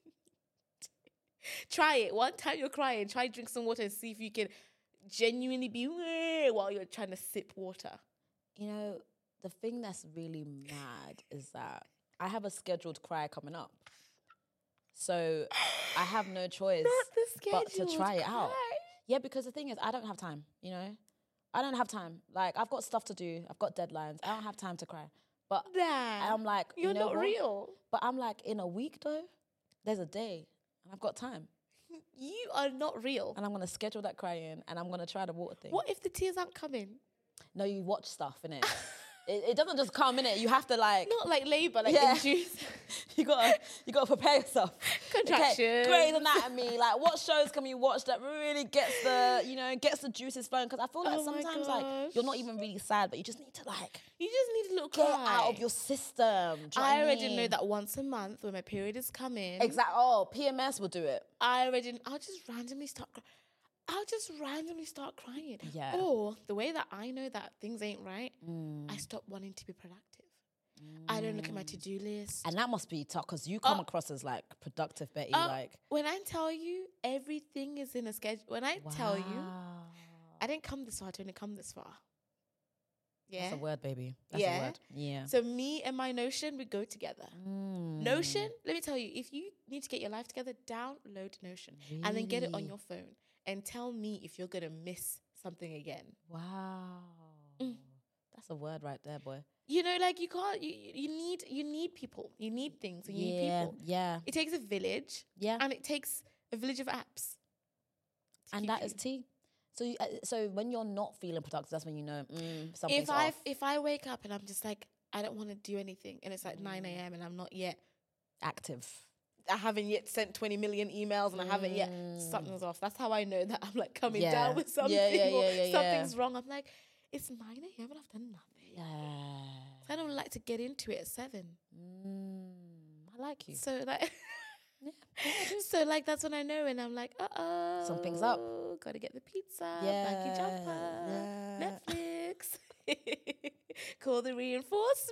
try it one time you're crying, try drink some water and see if you can genuinely be while you're trying to sip water. You know, the thing that's really mad is that I have a scheduled cry coming up. So I have no choice the but to scheduled try it out. cry. Yeah, because the thing is, I don't have time, you know? I don't have time. Like, I've got stuff to do. I've got deadlines. I don't have time to cry. But Nah, I'm like, you're you know not what? real. But I'm like, in a week, though, there's a day. And I've got time. You are not real. And I'm going to schedule that crying. And I'm going to try the water thing. What if the tears aren't coming? No, you watch stuff, innit? it, it doesn't just come, innit? You have to, like... Not like labour, like Yeah. induce you gotta you gotta prepare yourself. contractions. Okay, Grey's Anatomy. Like, what shows can we watch that really gets the you know gets the juices flowing? Because I feel like Oh my sometimes like you're not gosh. even really sad, but you just need to like You just need a little get cry. out of your system. Do you know I what already mean? know that once a month when my period is coming. Exactly. Oh, P M S will do it. I already, I'll just randomly start crying. I'll just randomly start crying. Yeah. Or the way that I know that things ain't right, Mm. I stop wanting to be productive. I don't look at my to-do list. And that must be tough because you come Oh. across as like productive Betty. Uh, like, when I tell you everything is in a schedule, when I tell you, wow. I didn't come this far, I didn't come this far. Yeah. That's a word, baby. That's Yeah. a word. Yeah. So me and my Notion, we go together. Mm. Notion, let me tell you, if you need to get your life together, download Notion and then get it on Really? your phone and tell me if you're going to miss something again. Wow. Mm. That's a word right there, boy. You know, like you can't, you, you need, you need people, you need things and you need Yeah, people. yeah, It takes a village yeah. and it takes a village of apps. to And keep that you. is tea. So, you, uh, so when you're not feeling productive, that's when you know mm, something's If I, off. if I wake up and I'm just like, I don't want to do anything and it's like nine a.m. and I'm not yet, Active. I haven't yet sent twenty million emails and I haven't yet, something's off. That's how I know that I'm like coming Yeah. down with Yeah, something yeah, or yeah, yeah, yeah. something's wrong. I'm like, it's nine a.m. and I've done nothing. Yeah. I don't like to get into it at seven. Mm, I like you. So like, Yeah. so like that's when I know, and I'm like, uh oh, Something's up. Gotta get the pizza, Yeah. baggy jumper, Yeah. Netflix. Call the reinforcements.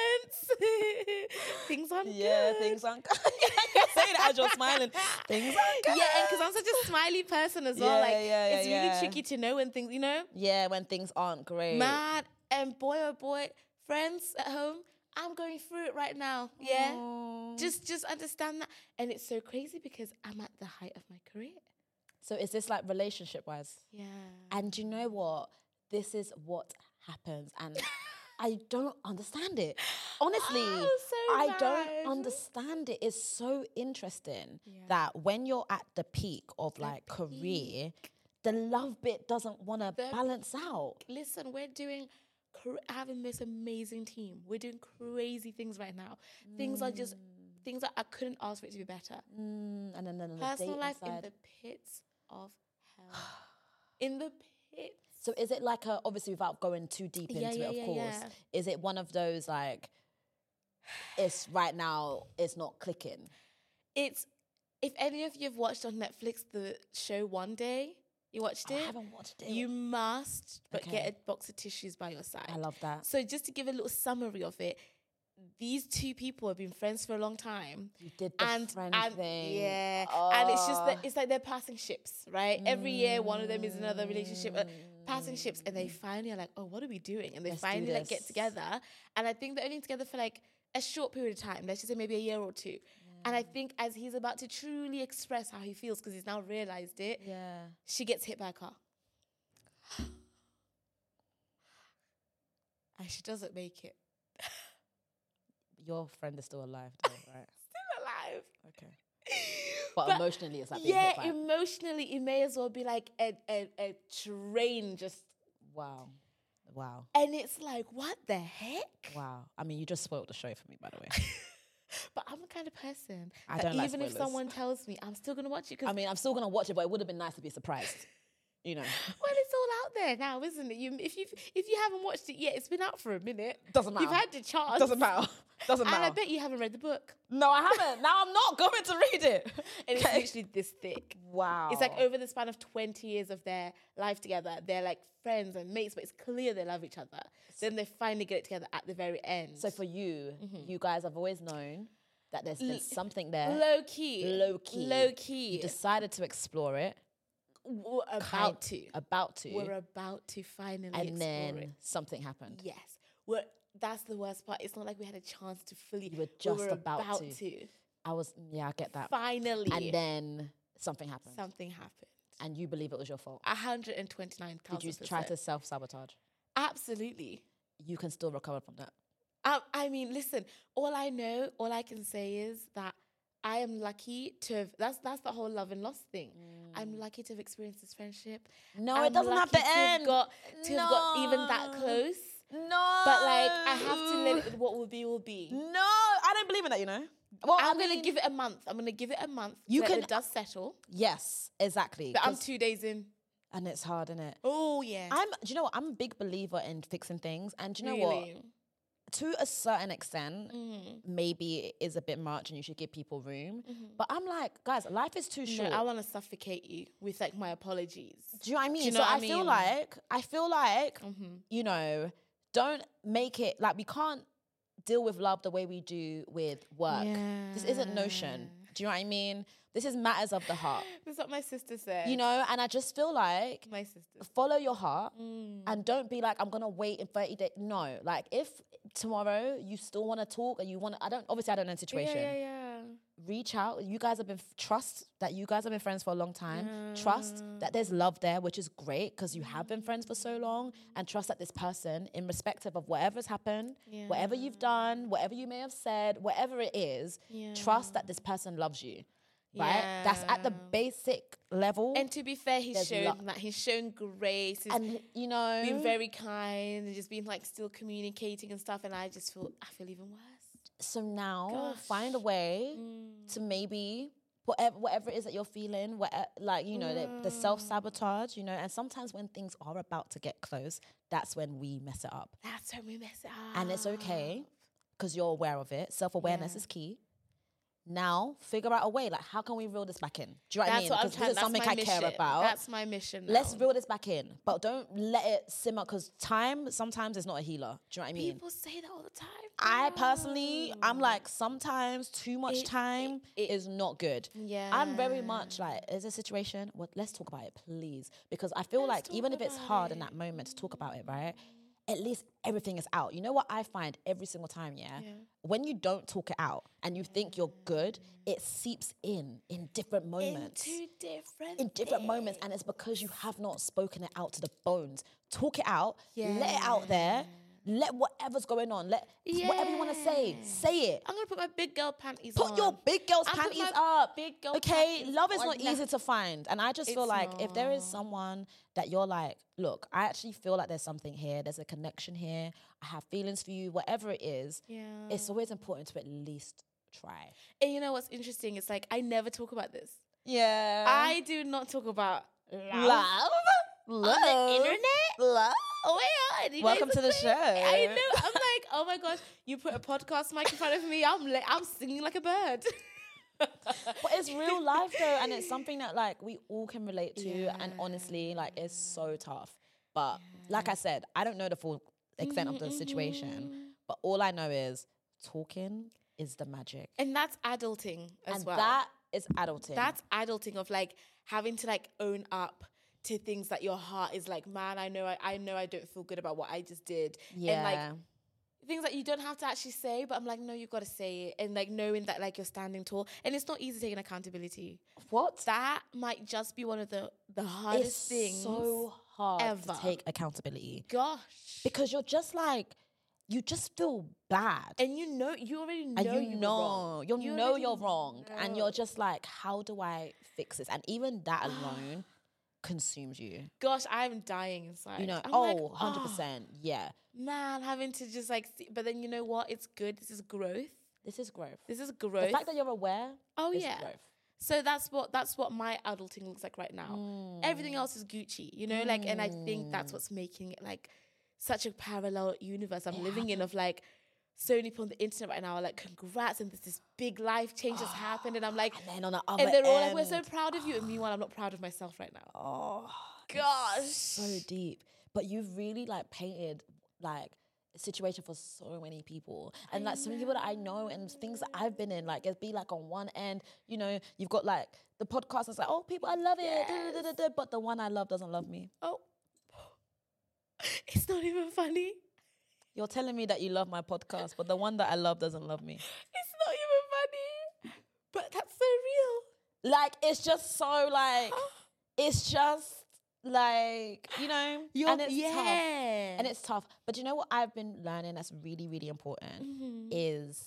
Things aren't Yeah, good. things aren't good. You're saying it as you're smiling. Things aren't good. Yeah, and because I'm such a smiley person as well, Yeah, like yeah, yeah, it's really yeah. tricky to know when things, you know, Yeah, when things aren't great. mad. And boy, oh boy, friends at home, I'm going through it right now. Yeah. Mm. Just just understand that. And it's so crazy because I'm at the height of my career. So is this like relationship wise? Yeah. And you know what? This is what happens. And I don't understand it. Honestly, Oh, so I mad. don't understand it. It's so interesting that when you're at the peak of like career, the love bit doesn't want to The balance out. Listen, we're doing cr- having this amazing team. We're doing crazy things right now. Things are just things that I couldn't ask for it to be better. Mm, and then, then on the Personal dating life side, in the pits. of hell. In the pit. So is it like a, obviously without going too deep into Yeah, yeah, it, of yeah, course, yeah. is it one of those like, it's right now, it's not clicking? It's, if any of you have watched on Netflix the show One Day, you watched I it? haven't watched it. You must, but Okay. get a box of tissues by your side. I love that. So just to give a little summary of it, these two people have been friends for a long time. You did the and, friend and thing. yeah, Oh. and it's just that it's like they're passing ships, right? Every year, one of them is in another relationship, uh, passing ships, and they finally are like, "Oh, what are we doing?" And they Let's do finally like get this. together, and I think they're only together for like a short period of time. Let's just say maybe a year or two. And I think as he's about to truly express how he feels because he's now realized it, Yeah. she gets hit by a car. And she doesn't make it. Your friend is still alive, though, right? Still alive. Okay. But, But emotionally, it's like being Yeah, hit by. emotionally, it may as well be like a, a, a train just. Wow. Wow. And it's like, what the heck? Wow. I mean, you just spoiled the show for me, by the way. But I'm the kind of person I that don't like even if spoilers. someone tells me, I'm still going to watch it. Cause I mean, I'm still going to watch it, but it would have been nice to be surprised. You know. well, it's all out there now, isn't it? You, if, you if you haven't watched it yet, it's been out for a minute. Doesn't matter. You've had the chance. Doesn't matter. Doesn't And matter. I bet you haven't read the book. No, I haven't. Now I'm not going to read it. And it's Okay. literally this thick. Wow. It's like over the span of twenty years of their life together, they're like friends and mates, but it's clear they love each other. Then they finally get it together at the very end. So for you, you guys have always known that there's been L- something there. low key. Low key. Low key. You decided to explore it. We're about Kind- to. About to. We're about to finally and explore then it. something happened. Yes. We're, that's the worst part. It's not like we had a chance to fully. You were just we were about about to. to. I was, yeah, I get that. Finally. And then something happened. something happened. And you believe it was your fault. one hundred twenty-nine thousand Did you try to self-sabotage? Absolutely. You can still recover from that. I, I mean, listen, all I know, all I can say is that I am lucky to have, that's that's the whole love and loss thing. I'm lucky to have experienced this friendship. No, I'm it doesn't have lucky to have end. Got, to have got even that No. close. No. But like, I have to let it, what will be, will be. No, I don't believe in that, you know. Well, I'm I going to mean, give it a month. I'm going to give it a month. You You can- can. The dust settle. Yes, exactly. But I'm 'cause- two days in. and it's hard, isn't it? Oh, yeah. I'm, do you know what? I'm a big believer in fixing things. And do you know what? Really? To a certain extent, Mm. maybe it is a bit much and you should give people room. But I'm like, guys, life is too No, short. I want to suffocate you with like my apologies. Do you know what I mean? you know so what I I feel mean? like, I feel like, Mm-hmm. you know, don't make it, like we can't deal with love the way we do with work. This isn't Notion. Do you know what I mean? This is matters of the heart. That's what my sister said. You know, and I just feel like my sister. follow your heart Mm. and don't be like, I'm gonna wait in thirty days. No, like if tomorrow you still wanna talk and you wanna, I don't, obviously I don't know the situation. Yeah, yeah, yeah. Reach out. You guys have been, trust that you guys have been friends for a long time. Trust that there's love there, which is great because you have been friends for so long. And trust that this person, in respective of whatever's happened, whatever you've done, whatever you may have said, whatever it is, trust that this person loves you. Right? That's at the Yeah. basic level. And to be fair, he's There's shown lo- that he's shown grace. He's And, you know, been very kind and just been like still communicating and stuff. And I just feel I feel even worse. so now Gosh. find a way Mm. to maybe whatever whatever it is that you're feeling, whatever, like, you know, the, the self-sabotage, you know, and sometimes when things are about to get close, that's when we mess it up. That's when we mess it up. And it's okay because you're aware of it. Self-awareness Yeah. is key. Now, figure out a way. Like, how can we reel this back in? Do you know what I That's mean? what I'm Because trying. this is That's something my I mission. care about. That's my mission. Let's now. reel this back in, but don't let it simmer because time sometimes is not a healer. Do you know what I mean? People say that all the time. I personally, I'm like, sometimes too much It- time it- is not good. Yeah. I'm very much like, is a situation, well, let's talk about it, please. Because I feel Let's like even talk if it's about hard in it. that moment to talk about it, right? At least everything is out. You know what I find every single time, yeah? Yeah. When you don't talk it out and you think you're good, it seeps in in different moments. Into different. in different moments, and it's because you have not spoken it out to the bones. Talk it out, let it out there, let whatever's going on, let whatever you want to say, Yeah. say it. I'm gonna put my big girl panties on. Put your big girl's I put panties my up. big girl Okay, panties love is on. not easy to find, and I just feel It's like if there is not. someone that you're like, look, I actually feel like there's something here, there's a connection here, I have feelings for you, whatever it is, Yeah. it's always important to at least try. And you know what's interesting? It's like I never talk about this. Yeah. I do not talk about love, love. Love. on the internet. Love. Oh my god! You Welcome guys to are the crazy. show. I know. I'm like, oh my gosh! You put a podcast mic in front of me. I'm like, I'm singing like a bird. But it's real life though, and it's something that like we all can relate to. Yeah. And honestly, like it's so tough. But like I said, I don't know the full extent of the situation. But all I know is talking is the magic, And that's adulting as and well. that is adulting. That's adulting of like having to like own up to things that your heart is like, man, I know I, I know I don't feel good about what I just did. yeah. And like things that you don't have to actually say, but I'm like, no, you've got to say it. And like knowing that like you're standing tall. And it's not easy taking accountability. what? That might just be one of the, the hardest It's things. so hard ever. to take accountability Gosh. because you're just like you just feel bad. And you know, you already know And you, you were know, wrong. you, You know already you're wrong, and know. you're just like, how do I fix this? And even that alone consumes you. Gosh, I'm dying inside. You know, I'm oh, like, one hundred percent, yeah. man, having to just like, see, but then you know what? It's good. This is growth. This is growth. This is The growth. fact that you're aware oh is yeah. growth. So that's what that's what my adulting looks like right now. Mm. Everything else is Gucci, you know, like, and I think that's what's making it like such a parallel universe I'm living in of like. So many people on the internet right now are like, congrats, and this this big life change has happened, and I'm like, And then on the other and they're all like, we're end, so proud of you, and meanwhile, I'm not proud of myself right now. oh, Gosh, so deep. But you've really like painted like a situation for so many people, and like so many people that I know and things that I've been in. Like it'd be like on one end, you know, you've got like the podcast that's like, oh, people, I love it, da, da, da, da, da, but the one I love doesn't love me. oh, it's not even funny. You're telling me that you love my podcast, but the one that I love doesn't love me. It's not even funny, but that's so real. Like it's just so like it's just like you know, and it's yeah. tough. And it's tough. But you know what I've been learning that's really, really important Mm-hmm. is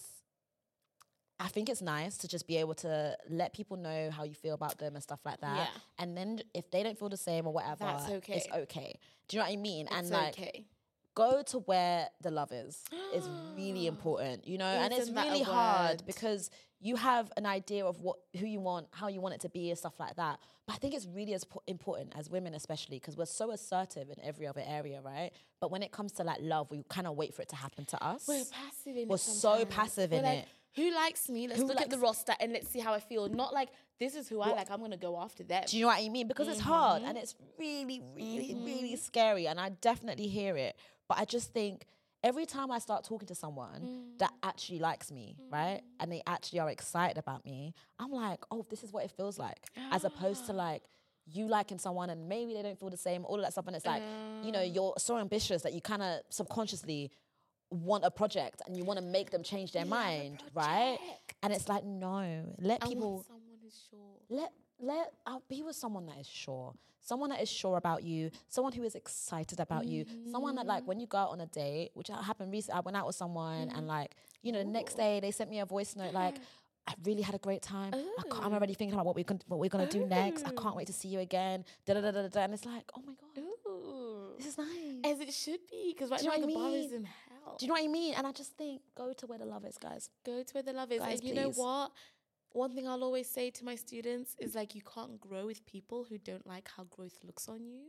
I think it's nice to just be able to let people know how you feel about them and stuff like that. Yeah. And then if they don't feel the same or whatever, That's okay. it's okay. Do you know what I mean? It's and like okay. go to where the love is is really important, you know, and it's Isn't that a really hard word? because you have an idea of what who you want, how you want it to be and stuff like that. But I think it's really as po- important as women, especially because we're so assertive in every other area, right? But when it comes to like love, we kind of wait for it to happen to us. We're passive in We're it. so sometimes. passive We're in like, it. Who likes me? Let's Who look at the likes- roster and let's see how I feel. Not like this is who I like. I'm gonna go after them. Do you know what I mean? Because it's hard and it's really, really, really scary. And I definitely hear it. But I just think every time I start talking to someone that actually likes me, right? And they actually are excited about me, I'm like, oh, this is what it feels like. As opposed to like you liking someone and maybe they don't feel the same, all of that stuff. And it's like, you know, you're so ambitious that you kind of subconsciously want a project and you want to make them change their mind, right? And it's like, no, let I people want someone who's sure. let let I'll be with someone that is sure, someone that is sure about you, someone who is excited about you, someone that like when you go out on a date, which happened recently, I went out with someone and like you know the next day they sent me a voice note like, I really had a great time. I can't, I'm already thinking about what we're gonna, what we're gonna do next. I can't wait to see you again. Da, da, da, da, da. And it's like, oh my god, Ooh. this is nice. As it should be, because right Do you now know the what I bar is mean? in hell. Do you know what I mean? And I just think go to where the love is, guys. Go to where the love is. Guys, and you know please. what? One thing I'll always say to my students is like, you can't grow with people who don't like how growth looks on you.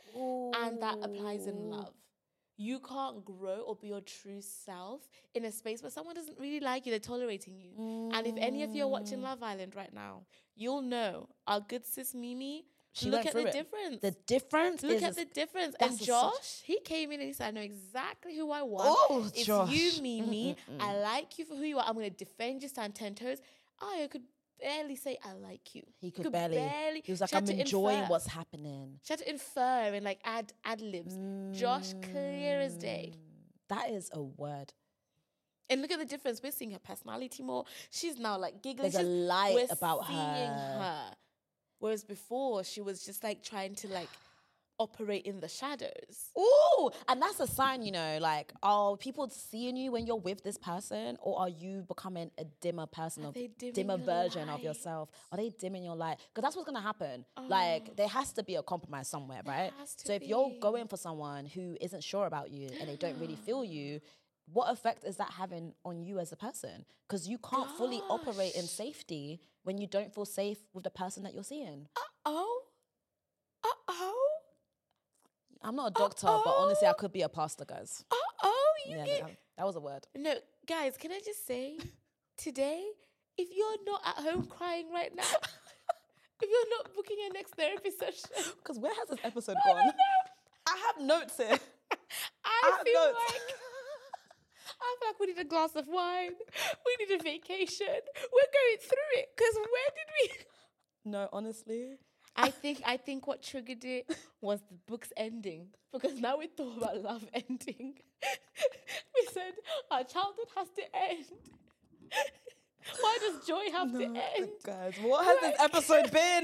And that applies in love. You can't grow or be your true self in a space where someone doesn't really like you, they're tolerating you. And if any of you are watching Love Island right now, you'll know our good sis Mimi, She look went at the through it. difference. The difference Look is at the difference. that's And a Josh, such- he came in and he said, I know exactly who I want. Oh, it's Josh. you, Mimi. I like you for who you are. I'm going to defend you, stand ten toes. I could barely say I like you. he could, barely. He was like, she had I'm to enjoying infer. what's happening. She had to infer and like add ad libs. Josh, clear as day. That is a word. And look at the difference. We're seeing her personality more. She's now like giggling. There's a She's- light we're about seeing her. her. Whereas before, she was just like trying to like operate in the shadows. Ooh, and that's a sign, you know, like, are people seeing you when you're with this person, or are you becoming a dimmer person, Are of they dimming dimmer your version of light? yourself? Are they dimming your light? Because that's what's gonna happen. Like, there has to be a compromise somewhere, right? has to So if you're be. going for someone who isn't sure about you and they don't really feel you, what effect is that having on you as a person? Because you can't fully operate in safety when you don't feel safe with the person that you're seeing. Uh-oh. Uh-oh. I'm not a doctor, Uh-oh. but honestly, I could be a pastor, guys. Uh-oh. You yeah, get... that, that was a word. No, guys, can I just say, today, if you're not at home crying right now, if you're not booking your next therapy session. Because where has this episode I gone? don't know. I have notes here. I, I feel notes. like I feel like we need a glass of wine. We need a vacation. We're going through it. Because where did we? No, honestly. I think I think what triggered it was the book's ending. Because now we thought about love ending. We said our childhood has to end. Why does joy have no, to end? Guys, what has this episode been?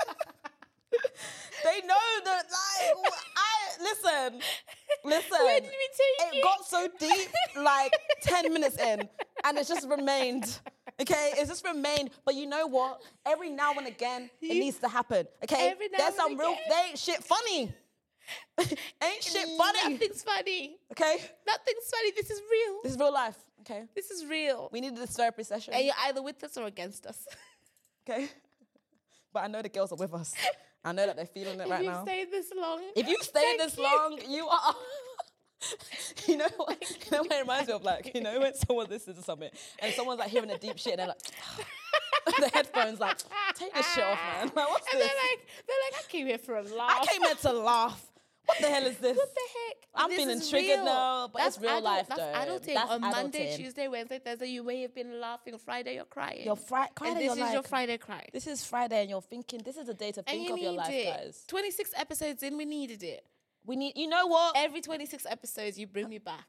They know that, like, I, listen, listen. Where did we take it? It got so deep, like, ten minutes in, and it's just remained, okay? It's just remained, but you know what? Every now and again, it needs to happen, okay? Every now There's and some real, again. they ain't shit funny. Ain't shit funny. Nothing's funny. Okay? Nothing's funny. This is real. This is real life, okay? This is real. We needed this therapy session. And you're either with us or against us. Okay? But I know the girls are with us. I know that they're feeling it if right you've now. stayed this long. If you've stayed thank this you. long, you are. You know what? You know what it reminds me of? Like, you know, when someone listens to something and someone's like hearing a deep shit and they're like, the headphones like, take this shit off, man. Like, what's And this? they're like, they're like, I came here for a laugh. I came here to laugh. What the hell is this? What the heck? I'm This feeling is triggered real. now, but That's it's real adult, life, that's though. Adulting. That's On Monday, adulting. Tuesday, Wednesday, Thursday, you may have been laughing. Friday, you're crying. You're fri- crying and and this you're is your like, Friday cry. this is Friday and you're thinking, this is a day to And think you of your need life, it. guys. twenty-six episodes in, we needed it. We need, you know what? Every twenty-six episodes, you bring me back.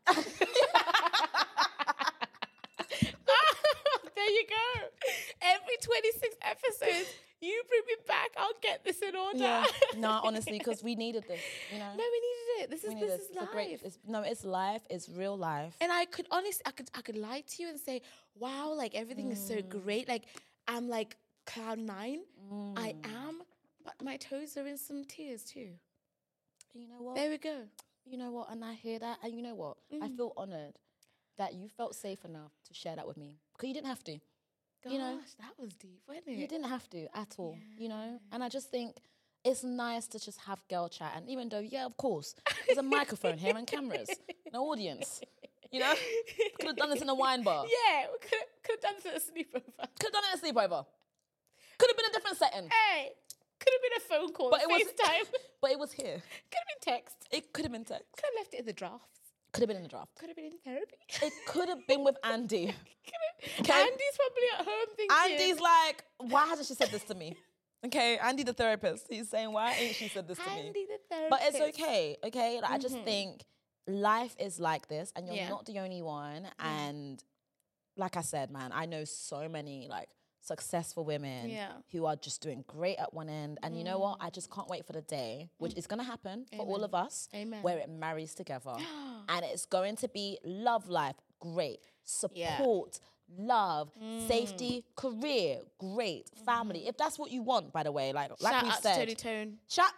There you go. Every twenty-six episodes, you bring me back. I'll get this in order. Yeah. No, honestly, because we needed this, you know? No, we needed it. This is We need this this. is It's life. a great, it's, no, it's life. It's real life. And I could honestly, I could, I could lie to you and say, wow, like everything is so great. Like I'm like cloud nine. I am, but my toes are in some tears too. You know what? There we go. You know what? And I hear that. And you know what? I feel honored that you felt safe enough to share that with me. Because you didn't have to. Gosh, You know, that was deep, wasn't it? you didn't have to at all, you know? And I just think it's nice to just have girl chat. And even though, yeah, of course, there's a microphone here and cameras, an audience. You know? Could have done this in a wine bar. Yeah, we could could have done this at a sleepover. Could have done it at a sleepover. Could have been a different setting. Hey, could have been a phone call, But it was- FaceTime. But it was here. Could have been text. It could have been text. Could have left it in the drafts. Could have been in the draft. Could have been in therapy. It could have been with Andy. Could've- Okay. Andy's probably at home thinking. Andy's like, why hasn't she said this to me? Okay, Andy the therapist. He's saying, why ain't she said this to me? Andy the therapist. But it's okay, okay? Like, I just think life is like this and you're Yeah. not the only one. And like I said, man, I know so many like successful women Yeah. who are just doing great at one end. And you know what? I just can't wait for the day, which is going to happen for all of us, Amen. where it marries together. And it's going to be love life, great. Yeah. Support, love, safety, career, great, family. If that's what you want, by the way, like, like Shout we out said. to Tony Tone. Shout.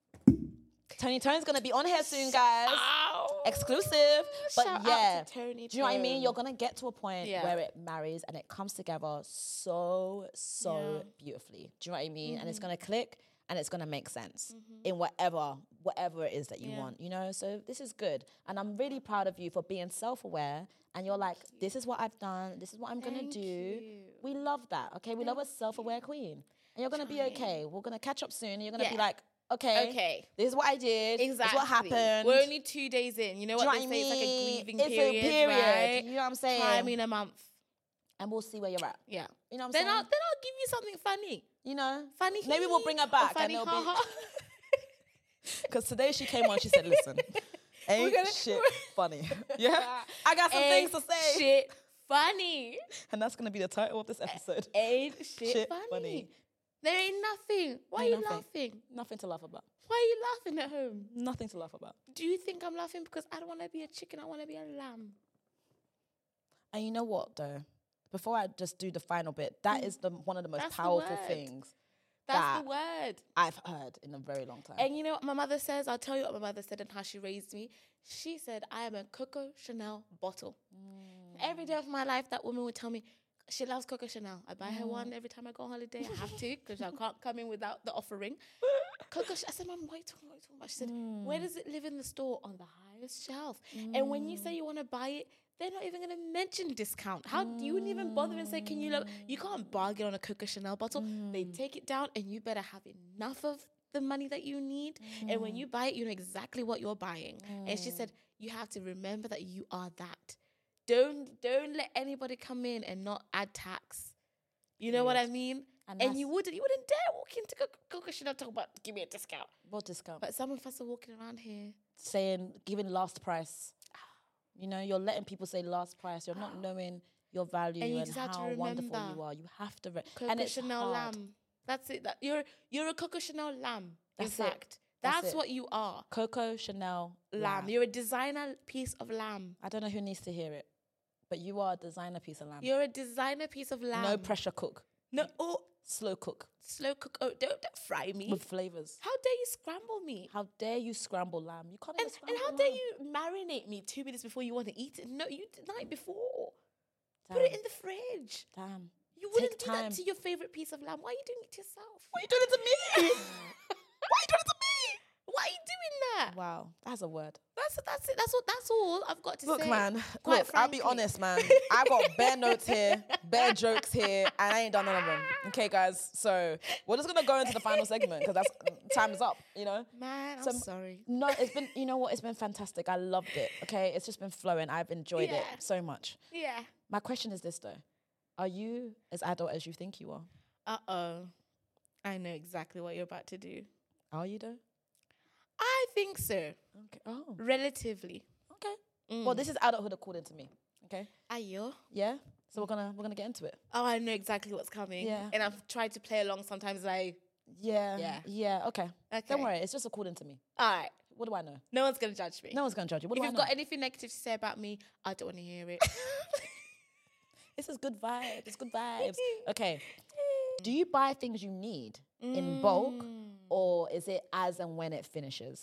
Tony Tone's going to be on here soon, guys. Ow. Exclusive. But Shout out yeah, to Tony do you know what I mean? Tone. You're going to get to a point Yeah. where it marries and it comes together so, so Yeah. Mm-hmm. beautifully. Do you know what I mean? And it's going to click and it's going to make sense in whatever, whatever it is that you Yeah. want, you know? So this is good. And I'm really proud of you for being self-aware and you're like, this is what I've done. This is what I'm going Thank to do. you. We love that, okay? We love a self-aware queen. And you're going to be Trying. okay. We're going to catch up soon and you're going to be Yeah. like, okay, Okay. this is what I did. Exactly. This is what happened. We're only two days in. You know Do what you they know say? It's like a mean? grieving It's period, a period. right? You know what I'm saying? Time in a month. And we'll see where you're at. Yeah. You know what I'm Then saying? I'll then I'll give you something funny. You know? Funny. Maybe we'll bring her or back Funny and it'll be... ha-ha. Because today she came on, she said, listen, ain't gonna- shit funny. Yeah? I got some things Ain't to say. Shit funny. And that's going to be the title of this episode. Ain't shit, Shit funny. funny. There ain't nothing. Why Ain't are you nothing. laughing? Nothing to laugh about. Why are you laughing at home? Nothing to laugh about. Do you think I'm laughing because I don't want to be a chicken? I want to be a lamb. And you know what, though? Before I just do the final bit, that is the one of the most That's the powerful word. things That's that the word. I've heard in a very long time. And you know what my mother says? I'll tell you what my mother said and how she raised me. She said, I am a Coco Chanel bottle. Mm. Every day of my life, that woman would tell me, she loves Coco Chanel. I buy mm. her one every time I go on holiday. I have to, because I can't come in without the offering. Coco, I said, Mom, what are you talking about? What are you talking about? She said, mm. where does it live in the store? On the highest shelf. Mm. And when you say you want to buy it, they're not even going to mention discount. How mm. you wouldn't even bother and say, can you look? You can't bargain on a Coco Chanel bottle. Mm. They take it down, and you better have enough of the money that you need. Mm. And when you buy it, you know exactly what you're buying. Mm. And she said, you have to remember that you are that. Don't don't let anybody come in and not add tax. You know yes. what I mean? And, and you wouldn't you wouldn't dare walk into Coco Chanel talk about give me a discount. What discount? But some of us are walking around here saying giving last price. You know, you're letting people say last price. You're not knowing your value and, you and how wonderful you are. You have to. Re- Coco and it's Chanel hard. lamb. That's it. That you're you're a Coco Chanel lamb. That's in it. fact, that's, that's what you are. Coco Chanel lamb. lamb. You're a designer piece of lamb. I don't know who needs to hear it, but you are a designer piece of lamb. You're a designer piece of lamb. No pressure cook. No. Oh, slow cook. Slow cook. Oh, don't, don't fry me with flavors. How dare you scramble me? How dare you scramble lamb? You can't and, even scramble And how lamb. dare you marinate me two minutes before you want to eat it? No, you did the night before. Damn. Put it in the fridge. Damn. You wouldn't Take do time. that to your favorite piece of lamb. Why are you doing it to yourself? Why are you doing it to me? Why are you doing it to me? Why are you doing that? Wow, that's a word. That's that's it. That's what. That's all I've got to look, say. Man, Quite look, frankly. I'll be honest, man. I've got bare notes here, bare jokes here, and I ain't done none of them. Okay, guys. So we're just gonna go into the final segment because that's time is up. You know, man. I'm so, sorry. No, it's been. You know what? It's been fantastic. I loved it. Okay, it's just been flowing. I've enjoyed Yeah. it so much. Yeah. My question is this though: are you as adult as you think you are? Uh oh. I know exactly what you're about to do. Are you though? I think so. Okay. Oh. Relatively. Okay. Mm. Well, this is adulthood according to me. Okay. Ayo. Yeah. So we're gonna we're gonna get into it. Oh, I know exactly what's coming. Yeah. And I've tried to play along sometimes. Like. Yeah. Yeah. Yeah. Okay. Okay. Don't worry. It's just according to me. All right. What do I know? No one's gonna judge me. No one's gonna judge you. What if do you've I know? got anything negative to say about me, I don't want to hear it. This is good vibes. It's good vibes. Okay. Do you buy things you need in bulk, or is it as and when it finishes?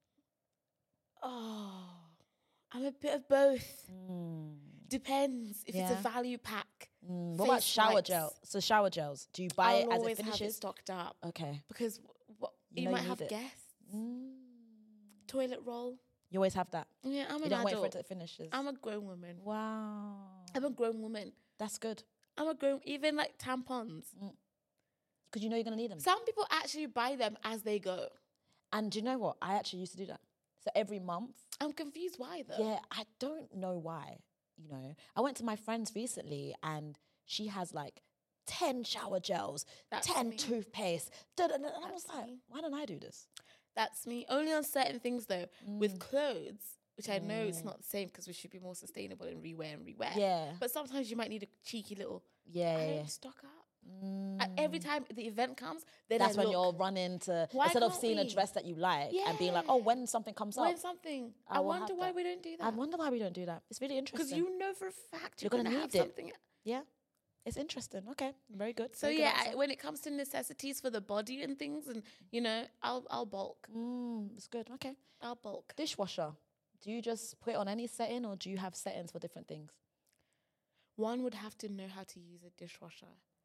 Oh, I'm a bit of both. Mm. Depends if Yeah. it's a value pack. Mm. What about shower wipes. gel? So shower gels. Do you buy I'll it as always it have it finishes? stocked up Okay. because w- what You you, know might you have need it. guests. Mm. Toilet roll. You always have that. Yeah, I'm You an don't wait adult. for it to finishes. I'm a grown woman. Wow. I'm a grown woman. That's good. I'm a grown. Even like tampons. Because you know you're gonna need them. Some people actually buy them as they go. And do you know what? I actually used to do that. So every month. I'm confused why though. Yeah, I don't know why. You know, I went to my friend's recently and she has like ten shower gels, That's ten me. toothpaste. Da, da, da. And I was That's like, me. why don't I do this? That's me. Only on certain things though. Mm. With clothes, which I know it's not the same because we should be more sustainable and rewear and rewear. Yeah. But sometimes you might need a cheeky little. Yeah, I yeah, don't yeah. stock up. Mm. And every time the event comes, then That's I when look. you're running to, Why instead of can't seeing a we? dress that you like and being like, Yeah. oh, when something comes When up, something. I I, will wonder have why that. we don't do that. I wonder why we don't do that. It's really Because interesting. you know for a fact You're you're, gonna gonna, need have it. something. Yeah, it's interesting. Okay, very good. So Very good yeah, answer. I, when it comes to necessities for the body and things, and you know, I'll I'll bulk. Mm, it's good. Okay. I'll bulk. Dishwasher. Do you just put it on any setting or do you have settings for different things? One would have to know how to use a dishwasher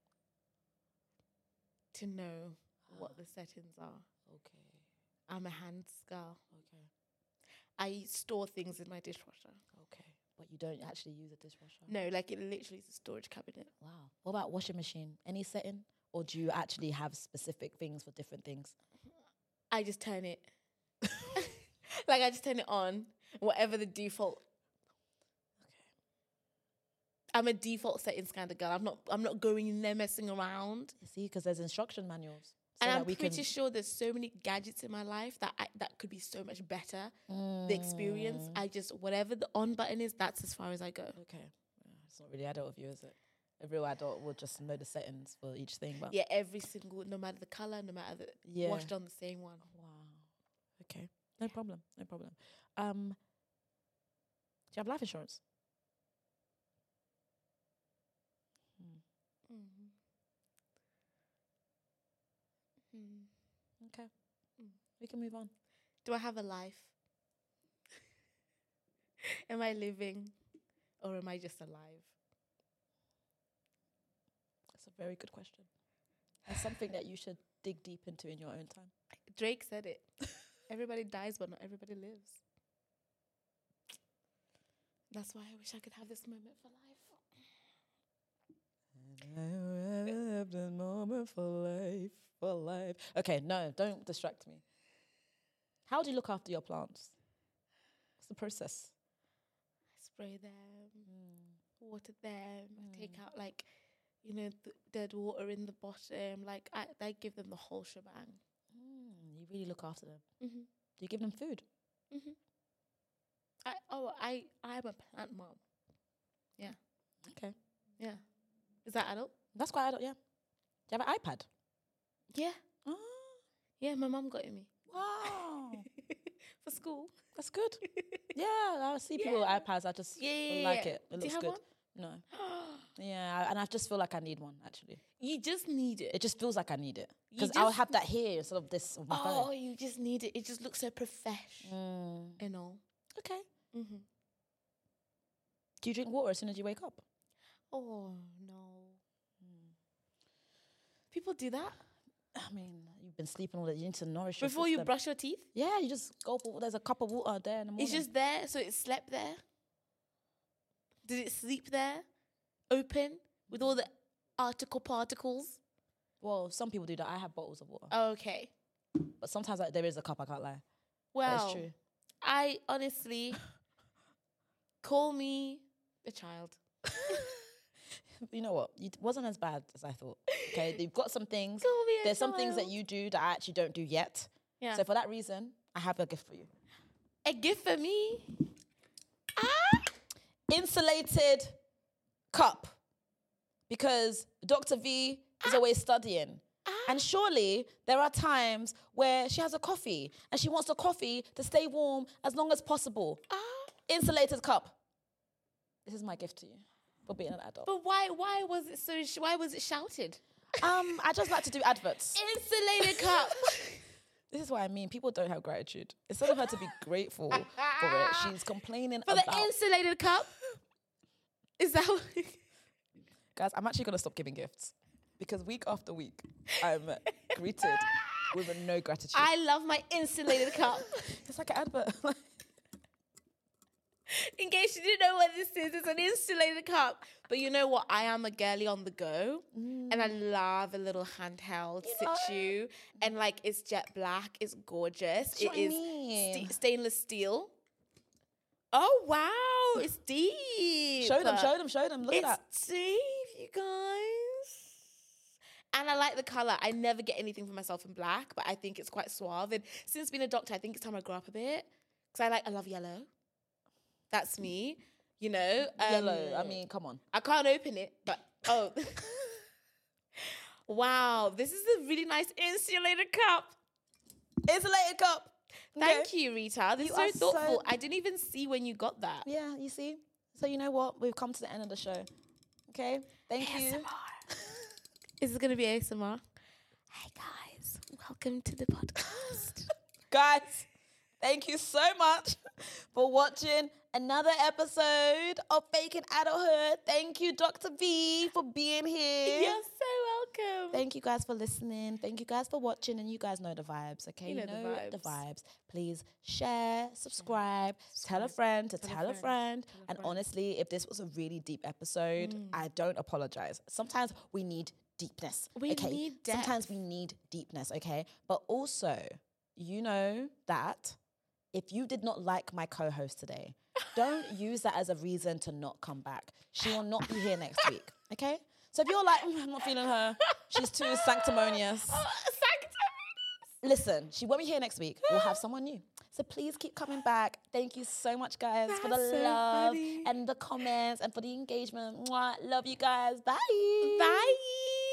to know what the settings are. Okay. I'm a hands girl. Okay. I store things in my dishwasher. Okay. But you don't actually use a dishwasher? No, like it literally is a storage cabinet. Wow. What about washing machine? Any setting? Or do you actually have specific things for different things? I just turn it. Like I just turn it on, whatever the default. I'm a default settings kind of girl. I'm not. I'm not going in there messing around. You see, because there's instruction manuals. So And that I'm we pretty can, sure there's so many gadgets in my life that I, that could be so much better. The experience. I just whatever the on button is, that's as far as I go. Okay. Yeah, it's not really adult of you, is it? A real adult will just know the settings for each thing. But Yeah, every single, no matter the color, no matter the Yeah. washed on the same one. Wow. Okay. No problem. No problem. Um, do you have life insurance? We can move on. Do I have a life? Am I living? Or am I just alive? That's a very good question. That's something that you should dig deep into in your own time. Drake said it. Everybody dies, but not everybody lives. That's why I wish I could have this moment for life. And I have this moment for life, for life. Okay, no, don't distract me. How do you look after your plants? What's the process? I spray them, Mm. water them, Mm. I take out like, you know, th- dead water in the bottom. Like I, I give them the whole shebang. Mm, you really look after them. Mm-hmm. Do you give them food? Mm-hmm. I oh I I'm a plant mom. Yeah. Okay. Yeah. Is that adult? That's quite adult, yeah. Do you have an iPad? Yeah. Oh, Yeah, my mum got it me. wow. For school. That's good. Yeah, I see people Yeah. with iPads. I just Yeah, yeah, like yeah. it. It Do you looks have good. one? No. Yeah, I- and I just feel like I need one, actually. You just need it. It just feels like I need it. You Because I'll just- have that here instead of this on my Oh, phone. you just need it. It just looks so profesh Mm. and all. Okay. Mm-hmm. Do you drink water as soon as you wake up? Oh no. People do that I mean, you've been sleeping all day. You need to nourish your before you system. brush your teeth. Yeah, you just go for, there's a cup of water there in the morning. It's just there, so it slept there. Did it sleep there, open with all the article particles? Well, some people do that. I have bottles of water. Okay. But sometimes like, there is a cup, I can't lie. Well, That's true. I honestly call me a child. You know what? It wasn't as bad as I thought. Okay, you've got some things. Call me a There's some things that child. you do that I actually don't do yet. Yeah. So for that reason, I have a gift for you. A gift for me. Insulated cup. Because Doctor V is always studying. And surely there are times where she has a coffee and she wants the coffee to stay warm as long as possible. Ah. Insulated cup. This is my gift to you for being an adult. But why? Why was it so? Sh- why was it shouted? Um, I just like to do adverts. Insulated cup. This is what I mean. People don't have gratitude. Instead of her to be grateful for it, she's complaining For about. the insulated cup. Is that? What Guys, I'm actually gonna stop giving gifts because week after week, I'm greeted with a no gratitude. I love my insulated cup. It's like an advert. In case you didn't know what this is, it's an insulated cup. But you know what? I am a girly on the go, and I love a little handheld situ, and like it's jet black, it's gorgeous. That's It what I is mean. st- stainless steel. Oh wow, it's deep. Show them, show them, show them. Look It's at that. deep, you guys. And I like the color. I never get anything for myself in black, but I think it's quite suave. And since being a doctor, I think it's time I grow up a bit because I like I love yellow. That's me, you know. Um, Yellow. I mean, come on. I can't open it, but oh, wow! This is a really nice insulated cup. Insulated cup. Thank you, Rita. This You is are so so- thoughtful. I didn't even see when you got that. Yeah, you see. So you know what? We've come to the end of the show. Okay. Thank you. Is this gonna be A S M R? Hey guys, welcome to the podcast. Guys, thank you so much for watching another episode of Faking Adulthood. Thank you, Doctor V, for being here. You're so welcome. Thank you guys for listening. Thank you guys for watching. And you guys know the vibes, okay? You know the the vibes. Please share, subscribe, tell a friend to tell, a friend. Tell a And friend. honestly, if this was a really deep episode, I don't apologize. Sometimes we need deepness. We okay? need Sometimes depth. we need deepness, okay? But also, you know that if you did not like my co-host today, don't use that as a reason to not come back. She will not be here next week, okay? So if you're like, "Mm, I'm not feeling her, she's too sanctimonious. Oh, sanctimonious. Listen, she won't be here next week. We'll have someone new. So please keep coming back. Thank you so much, guys, for the That's so love funny. and the comments and for the engagement. Mwah. Love you guys. Bye. Bye.